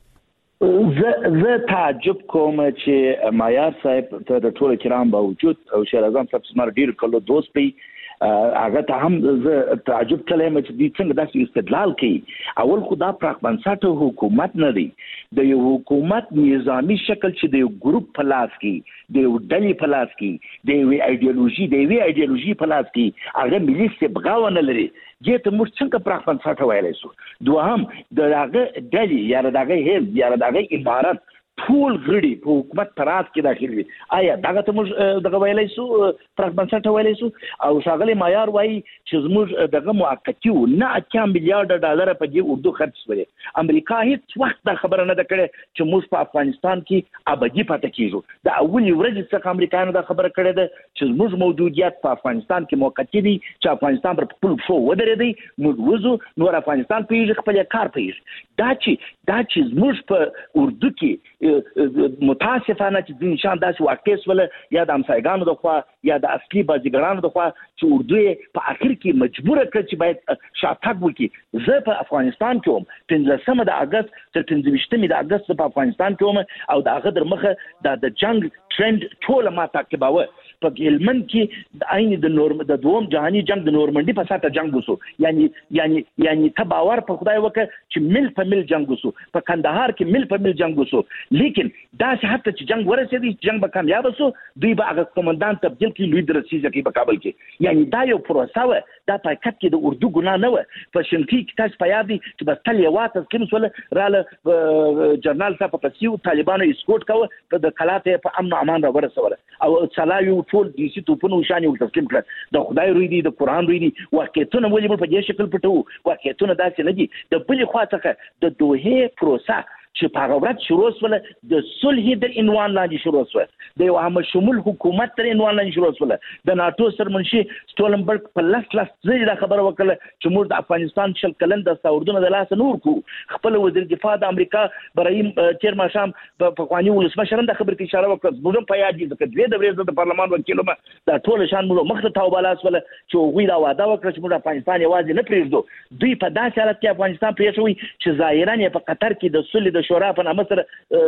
زه تعجب کوم چې معیار صاحب ته د ټولو کرام باوجود او شیر اعظم صاحب سمار ډیر کلو دوست پی هغه ته هم زه تعجب کړم چې دوی څنګه داسې استدلال کوي اول خدا پراخ بنسټه حکومت نه دی د یو حکومت نظامی شکل چې د یو ګروپ په لاس کې د یو ډلې په لاس کې د یو ایډیالوژي په لاس کې هغه ملي صبغه ونه لري چې ته موږ څنګه پراخ بنسټه وایلی شو دوهم د هغه ډلې یا د هغه حزب یا د هغه عبارت ټول غړي په حکومت تراز کې داخل وي آیا دغه ته موږ دغه ویلای شو پراخ بنسټه ویلای شو او شاغلی معیار وایي چې زموږ دغه موقتی و نه 8 میلیارډ ډالر په دې اردو خرڅ شوی امریکا هیڅ وخت دا خبره نه ده کړې چې موږ په افغانستان کې ابدي پاتې کیږو د اولي ورځې څخه امریکایانو دا خبره کړې ده چې زموږ موجودیت په افغانستان کې موقتی دی چې افغانستان پر خپل شو ودرېدی موږ وځو نور افغانستان پیږي خپل کار پیږي دا چې زموږ په اردو کې متاسفانه چې د نشان داسې واقع سول یا د امسایګانو د خوا یا د اصلي بازیګرانو د خوا چې اردو په اخر کې مجبور کړ چې باید شاتګ وکړي. زه په افغانستان کې وم 15 د اگست تر 15 د اگست په افغانستان کې وم او د هغه در مخه د جنگ ټرند ټول ما تعقیباوه. په هلمند کې د عین د نورم د دوم جهاني جنگ د نورمندي په ساته جنگ وسو، یعنی ته باور په خدای وکړه چې مل په مل جنگ وسو، په کندهار کې مل په مل جنگ وسو. لیکن دا حتی چې جنگ ورسېدی جنگ به کامیاب وسو، دوی به هغه قومندان تبدیل کړي لوی درسیزه کې په کابل کې. یعنی دا یو پروسه و، دا په حقیقت کې د اردو ګناه نه و. په شنقي کې تاسو په یاد دي چې بس تل یو واته کوم سول رااله جرنال صاحب په سیو طالبانو اسکورټ کاوه په د کلاته په امن امان را ورسوله او صلاحي ټول دي چې توپونو شانې ول تسلیم کړ. د خدای روي دي، د قران روي دي، واقعیتونه ولې په دې شکل پټو؟ واقعیتونه داسې نه دي. د بلې خوا څخه د دوه پروسه چې په هغه ورځ شروع شول د صلح د عنوان لاندې شروع شول، د یو عام شمول حکومت تر عنوان لاندې شروع شول. د ناتو سرمنشي سټولنبرګ په لاس ځای دا خبره وکړه چې موږ د افغانستان شل کلن د سعودونو د لاس نور کو. خپل وزیر دفاع د امریکا برایم چیرمن شام په قوانینو ولسمشر د خبرې اشاره وکړه. موږ په یاد دي چې د ورځې د پارلمان وکیلو دا ټول شان موږ مخ ته توبالاس ول چې وګړي دا وعده وکړه چې موږ افغانستان یوازې نه پریږدو. دوی په داسې حالت کې افغانستان پریښوي چې ظاهرا په قطر کې د صلح د شورا په نامه سره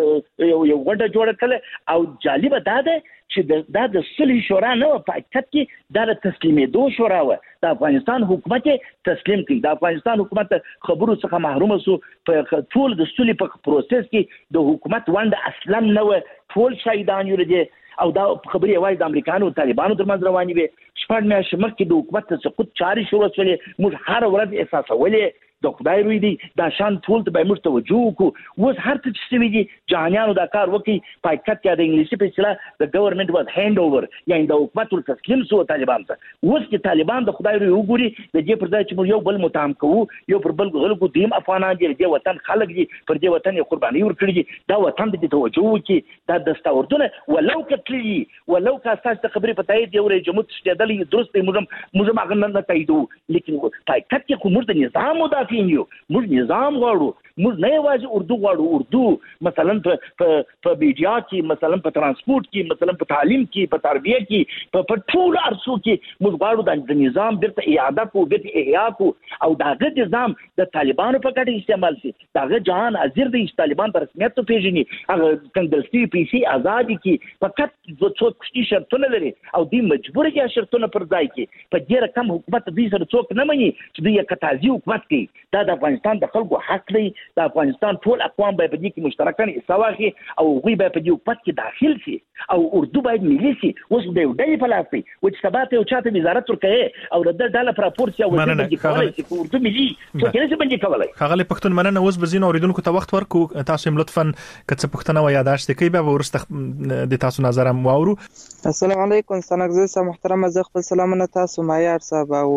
یو غونډه جوړه کړه او جالب دا ده چې دا د صلح شورا نه و، په حقیقت کې دا د تسلیمېدو شورا و. د افغانستان حکومت تسلیم کړي، د افغانستان حکومت خبرو څخه محروم شو. په ټول د صلح په پروسس کې د حکومت ونده اصلا نه و، ټول شهیدان یو دي او دا خبري وایي د امریکانو او طالبانو ترمنځ رواني وي. شپږ میاشتې مخکې د حکومت سقوط چارې شروع شولې، موږ هر ورځ احساسولې د خدای روي دي دا شان ټول ته به موږ توجه وکړو. اوس هر څه چې ویږي جهانیانو دا کار وکړي. په حقیقت کې د انګلیسي په اصطلاح د ګورنمنت واز هاند اوور، یعنی د حکومت ور تسلیم شو طالبان ته. اوس چې طالبان د خدای روي وګوري د دې پر ځای چې موږ یو بل متهم کوو، یو پر بل غلو دیم افغانان دي، د وطن خلک دي، پر دې وطن قرباني ورکړي دي، دا وطن د توجه وکړي. دا دستاوردونه ولو کتلی ولو کا اساس د خبرې په تایید یو جمهوریت شتدلې درست دی، موږ هغه نه تاییدو. لیکن په حقیقت کې موږ د نظام مدافعین یو، موږ نظام غواړو، موږ نه یوازې اردو غواړو. اردو مثلا په میډیا کې، مثلا په ترانسپورت کې، مثلا په تعلیم کې، په تربیه کې، په ټول ارسو کې موږ غواړو د نظام بیرته اعاده کو، بیرته احیا کو او داغه نظام د طالبانو په ګټه استعمال شي. داغه جهان حاضر دي چې طالبان په رسمیت ته پیژني، هغه کنګلسي پیسي آزادي کې فقط څوک شرطونه لري او دوی مجبور دي شرطونه پر ځای کې. په دې رقم حکومت دوی سره څوک نه مني چې دوی کتازي حکومت کوي. دا د افغانستان د خلکو حق دی. د افغانستان ټول اقوام به په دې کې مشترکاً حصہ واخلي او هغوی به په دې حکومت کې داخل شي او اردو باید ملي شي. اوس د یو ډلې په لاس دی چې سبا ته یو چاته وزارت ورکوي او د ډله پر راپورټ یا وزیر کولای شي اردو ملي څوک نه شي باندې کولای. خغلی پښتون مننه. اوس بزین اوریدونکو ته وخت ورکو، تاسو هم لطفاً کڅ پښتنه و یاداشت کوي به ورسته د تاسو نظر هم واورو. السلام علیکم سنګزه محترم، زه خپل سلامونه تاسو معیار صاحب او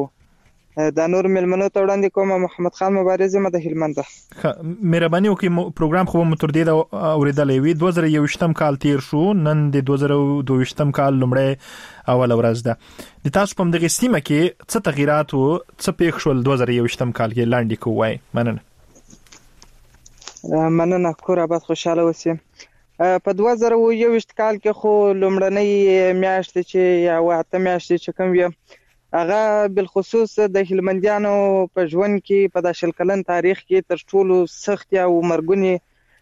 د نور ملمنو ته وړاندې کوم. محمد خان مبارز م د هلمند. مهرباني وکړئ، پروګرام خو مو تر دې دا اوریدلې وی 2021م کال تیر شو، نن د 2022م کال لومړی اول ورځ ده. د تاسو په دغه سیمه کې څه تغیرات او څه پیښ شول 2021م کال کې لاندې کوی؟ مننه کور آباد خوشاله اوسئ. په 2021 کال کې خو لومړنۍ میاشت چې یا واته میاشت چې کوم وي هغه بالخصوص د هلمندیانو په ژوند کې په د شل کلن تاریخ کې تر ټولو سخت او مرګونی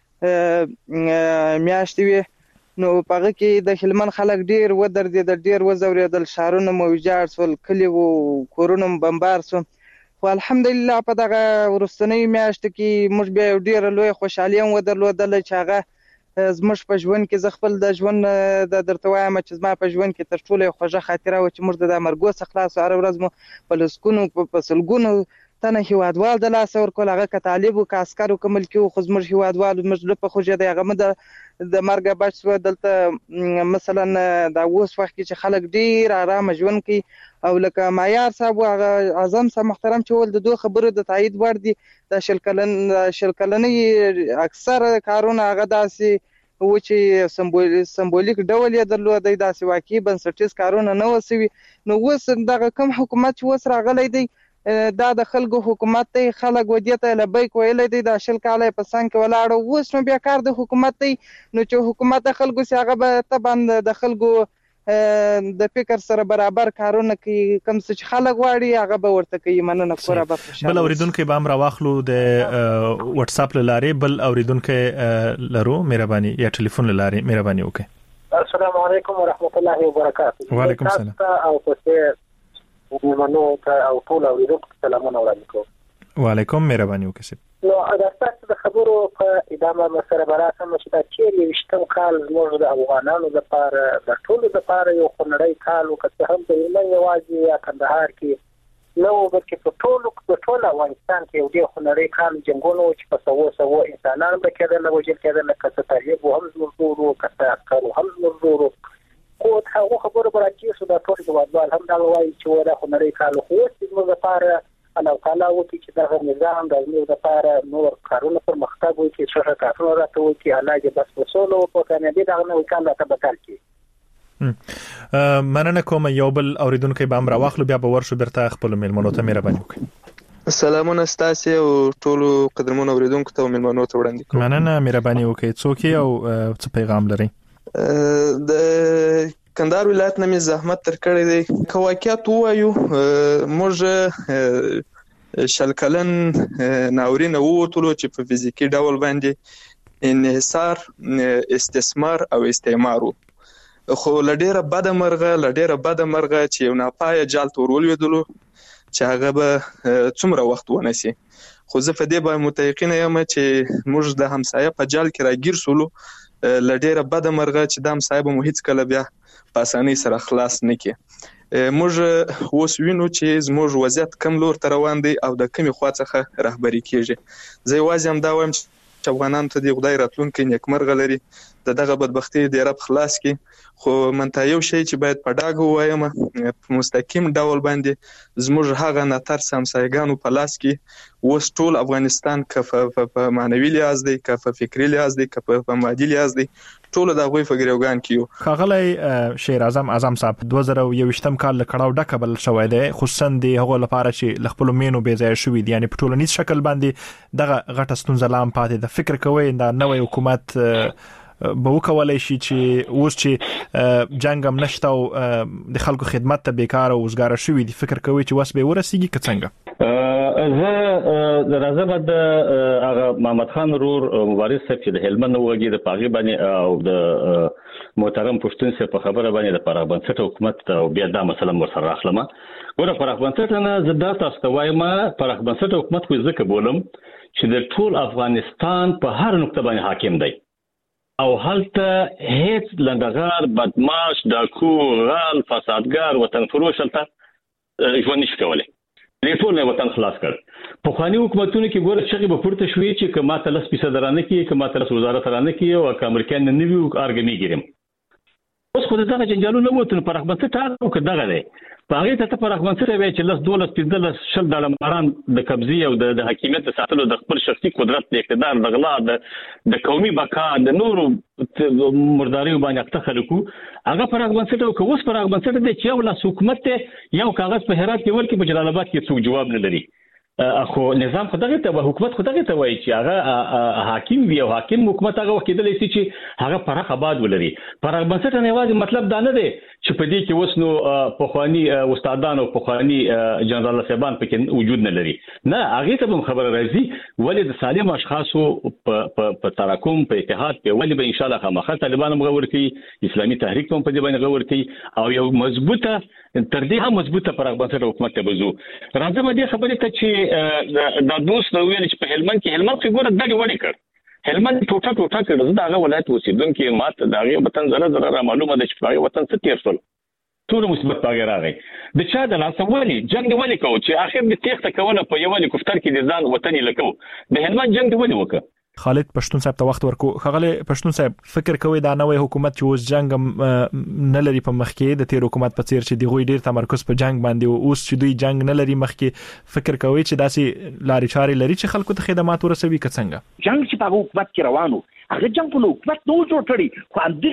میاشت وي. نو په هغه کې د هلمند خلک ډیر ودرېدل، ډیر وزوریدل، شهرونه مو ویجاړ شول، کلی وو کورونه بمبار شو. خو الحمدلله په دغه ورستنۍ میاشت کې موږ بیا ډیر لوی خوشحالي هم ودرلودل چې هغه زموږ په ژوند کې ز خپل د ژوند د درته وایم چې زما په ژوند کې تر ټولو خوږه خاطره و چې موږ د مرګو څخه خلاص هر ورځ مو په لسګونو په سلګونو تنه هیوادوال د لاس ورکول، هغه که طالب او که عسکر او که ملکي و، خو زموږ هیوادوال موږ په خوږه دی هغه د مرګ بچ شو. دلته مثلا دا اوس وخت کې چې خلک ډیر آرام ژوند کوي او لکه معیار صاحب او هغه اعظم صاحب محترم چې ول د دوه خبرو د تایید وړ دي. د شل کلنۍ اکثر کارونه هغه داسې و چې سمبولیک ډول یې درلودی، داسې واقعي بنسټیز کارونه نه وسوي. نو اوس دغه کم حکومت چې اوس راغلی دی دا د خلکو حکومت دی، خلک ودیته لبیک ویلی دی، د 20 کاله په څنګ کې ولاړ اوس نو بیا کار د حکومت دی، نو چې حکومت د خلکو سي هغه به طبعا د خلکو د فکر سره برابر کارونه کوي، کوم څه خلک واړي هغه به ورته کوي. مننه کورا به خوشاله. بل اوریدونکو به امر واخلو د واتس اپ لاره، بل اوریدونکو لرو مهرباني یا ټلیفون لاره مهرباني وکړئ. السلام علیکم ورحمت الله وبرکاته. وعلیکم السلام. او پسې منو ته او ټول اوریدونکو سلامونه وړاندې کوم. وعلیکم مهرباني وکړئ. نو دا تاسو د خبرو په ادامه سره براسم چې دا چیرې وشتم کال زموږ د افغانانو لپاره د ټولو لپاره یو خنړی کال او که هم د ایمن یوازې یا کندهار کې نو بلکې په ټول افغانستان کې یو ډېر خنړی کال جنګونو چې په سوو انسانان به کېدل وژل کېدل، که طالب هم زموږ ورو که عسکر هم زموږ ورو خو هغه خبرو برابر شو. دا ټول هیوادوال هم دا وایي چې دا خنړی کال خو زموږ لپاره الله تعالی وکړي چې دا نظام د زموږ لپاره نور کارونه پر مختګ وکړي، چې کارونه راته وکړي، الله دې بس وسولو په کامیابی دا نه وکړي، الله ته بدل کړي. مننه کوم. یو بل اوریدونکو به امر واخلو بیا به ورشو برته خپل میلمنو ته مهرباني وکړئ. سلامونه ستاسو او ټول قدرمن اوریدونکو ته میلمنو ته وړاندې کوم. مننه مهرباني وکړئ. څوک او څه پیغام لري؟ د کندهار ولایت نه مې زحمت تر کړی دی. که واقعیت وایو موږ شلکلن ناورین ووتلو چې په فزیکی ډول باندې انحصار، استثمار او استعمار، خو لډیره بده مرغه چې یو ناپایه جال تورول ویدلو چې هغه به څومره وخت ونسی. خو زه په دې باندې متيقن یم چې موږ د همسایه په جال کې راګیر سولو، لډیره بده مرغه چې د همسایه به مو هیڅ کله بیا په اسانۍ سره خلاص نه کی. موږ اوس وینو چې زموږ وضعیت کم لور ته روان دی او د کمی خوا څخه رهبری کیږي. زه یوازې هم دا وایم چې افغانانو ته د خدای راتلونکي نیکمرغه لري، دغه بدبختی د رب خلاص کی. خو منته یو شی چې باید په ډاګه وایم، په مستقیم ډول باندې زموږ هغه ناتر همسایګانو په لاس کې اوس ټول افغانستان په معنوي لحاظ دی، که په فکری لحاظ دی، که په مادي لحاظ دی، ټول د غوي فګریوګان کیو. خغلی شیر اعظم صاحب 2021 کال له کړهو ډکبل شوې ده، خصوصا د هغو لپاره چې لخپل مینو به ځای شوې دي، یعنی په ټولنیز شکل باندې دغه غټه ستونزه لام پاتې ده. فکر کوي دا نوې حکومت به وکولای شي چې اوس چې جنگ هم نشته او د خلکو خدمت ته بیکاره او وزګاره شوې دي، فکر کوي چې وس به ورسیږي که څنګه؟ زه راځم د هغه محمد خان رور مبارز صاحب چې د هلمند وګړي د پاغي باندې او د محترم پښتون صاحب په خبره باندې د پراخ بنسټ حکومت او بیا دا مسله ورسره راخلم. ګوره پراخ بنسټ نه زه دا تاسو ته وایم، پراخ بنسټ حکومت خو ځکه بولم چې د ټول افغانستان په هر نقطه باندې حاکم دی او هلته هیڅ لندغار، بدمعاش، ډاکو، غال، فسادګر، وطن فروش هلته ژوند نشي کولی. ټول نه وطن خلاص کړ. په خواني حکومتونو کې ګوره چې به پورته شوې چې کما ته 10% درانه کې، کما ته وزارت رانه کې او که امریکایان نه ویو ارګمی ګریم. اوس خو دغه جنجالونه وته پرخ بنسټ هغه که دغه دی په هغه ته پرخ بنسټ وی چې 12 شل د ماران د قبضي او د حکومت ساتلو د خپل شخصي قدرت د اقتدار د غلا د قومي بقا د نورو مرداري باندې اکته خلکو هغه پرخ بنسټ او که اوس پرخ بنسټ دی چې یو لاس حکومت یو کاغذ په هرات کې ورکې په جلال آباد کې څوک جواب نه لري. خو نظام خدای ته حکومت خدای ته وایي چې هغه حاکم وي او حاکم حکومت هغه وکیدلی شي چې هغه پرخ آباد ولري. پرخ بنسټ نه یوازې مطلب دا نه دی چې په دې کې اوس نو پخوانی استادان او پخوانی جنرال صاحبان پکې وجود نه لري، نه هغه ته هم خبره راځي ولې د سالم اشخاصو په تراکم په اتحاد په ولې به ان شاء الله خامخا طالبان مغور کوي، اسلامي تحریک هم په دې باندې غور کوي او یو مضبوطه تر دې هم مضبوطه پرخ بنسټ حکومت ته بزو. راځم دې خبرې ته چې دا دوست نو ویل چې په هلمند کې هلمند فګوره دغه وړي کړ، هلمند ټوټه کړ. دا هغه ولایت اوسیدونکو ماته دا غي وطن زره معلومه ده چې هغه وطن څه تیر شول، ټول مثبت پاګه راغی. د چا د لاسوالي جنگ ولې کو چې اخر د تخته کوله په یوه هلیکوپټر کې د ځان وطن لکو د هلمند جنگ ولې وکړ. خالد پښتون صاحب ته وخت ورکو. خغله پښتون صاحب فکر کوي دا نوې حکومت چې اوس جنگ نه لري په مخ کې د تیر حکومت په څیر چې دی غوي ډیر تمرکز په جنگ باندې اوس چې دوی جنگ نه لري مخ کې، فکر کوي چې داسې لارې چارې لري چې خلکو ته خدمات ورسوي که څنګه؟ جنگ چې په حکومت کې روانو هغه جنگ په حکومت نو جوړ کړی، خو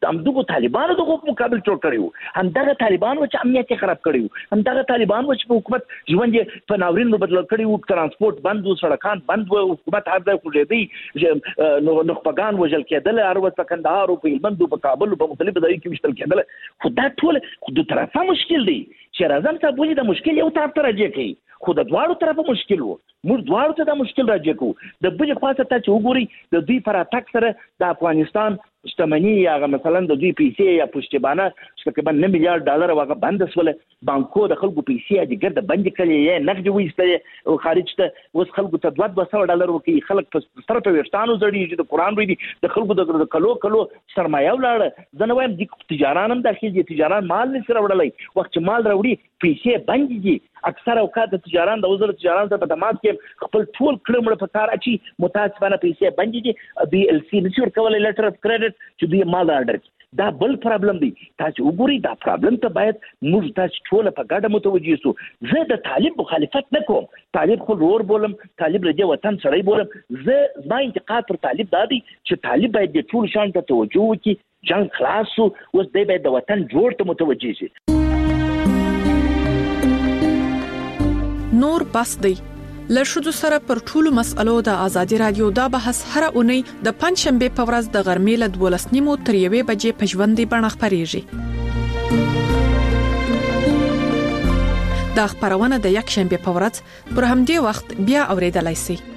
همدغه طالبانو د مقابل جوړ کړیو، همدغه طالبانو چې امنیت خراب کړیو، همدغه طالبانو چې په حکومت ژوند په ناورین بدل کړیو، ترانسپورت بند و، سړکان بند و، حکومت هر ځای خوځېدی، نخبگان وژل کېدل، هر وخت په کندهار او په هلمند او په کابل او په مختلفو ځایونو کې وشتل کېدل. خو دا ټول د طرفه مشکل دی چې راځم صاحب ولې د مشکل یو طرف ته راځي کوي، خو د دواړو طرفه مشکل وو، موږ دواړو ته د مشکل راځي کوو. د بل خوا ته چې وګوري د دوی پر اتاک سره د افغانستان شتمنۍ یا مثلا د دوی پیسې یا پشتیبانه تقریبا 9 میلیارډ ډالر واغه بند سول، بانکو د خلکو پیسې د ګرد بند کړي یا نقد وېستل او خارج ته اوس خلکو ته 200 ډالر وکي، خلک په طرفه ورستانو زړی چې د قران وې دي، د خلکو د کلو سرمایه ولاړه. زنه وایم د تجارانم داخلي تجاران مال نه سره وړلای، وخت مال راوړي پیسې بند دي. اکثر اوقات د تجاران د وزارت تجاران ته په دماغ کې خپل ټول کړمړ په کار اچي، متاسفانه پیسې بند دي، بي ال سي نشور کولای لیټر اف کریډټ چې دوی مال آرډر. دا بل پرابلم دی. تاسو وګورئ دا پرابلم ته باید موږ تاسو ټول په ګډه متوجي شو. زه د طالب مخالفت نه کوم، طالب خو ورور بولم، طالب رجه وطن سړی بولم. زه ما انتقاد پر طالب دادی چې طالب باید د ټول شان ته توجه وکړي، جنگ خلاص شو، اوس دی باید د وطن جوړ ته متوجي شي. نور بس دی له شذو سره پر ټولو مسألو د ازادي رادیو دا بحث هر اونۍ د پنځشنبه په ورځ د غرمې له 12:30 تر 1 بجې په ژوندۍ بڼه خپرېږي. دا خبرونه د یک شنبه په ورځ پر همدې وخت بیا اوریدلای شئ.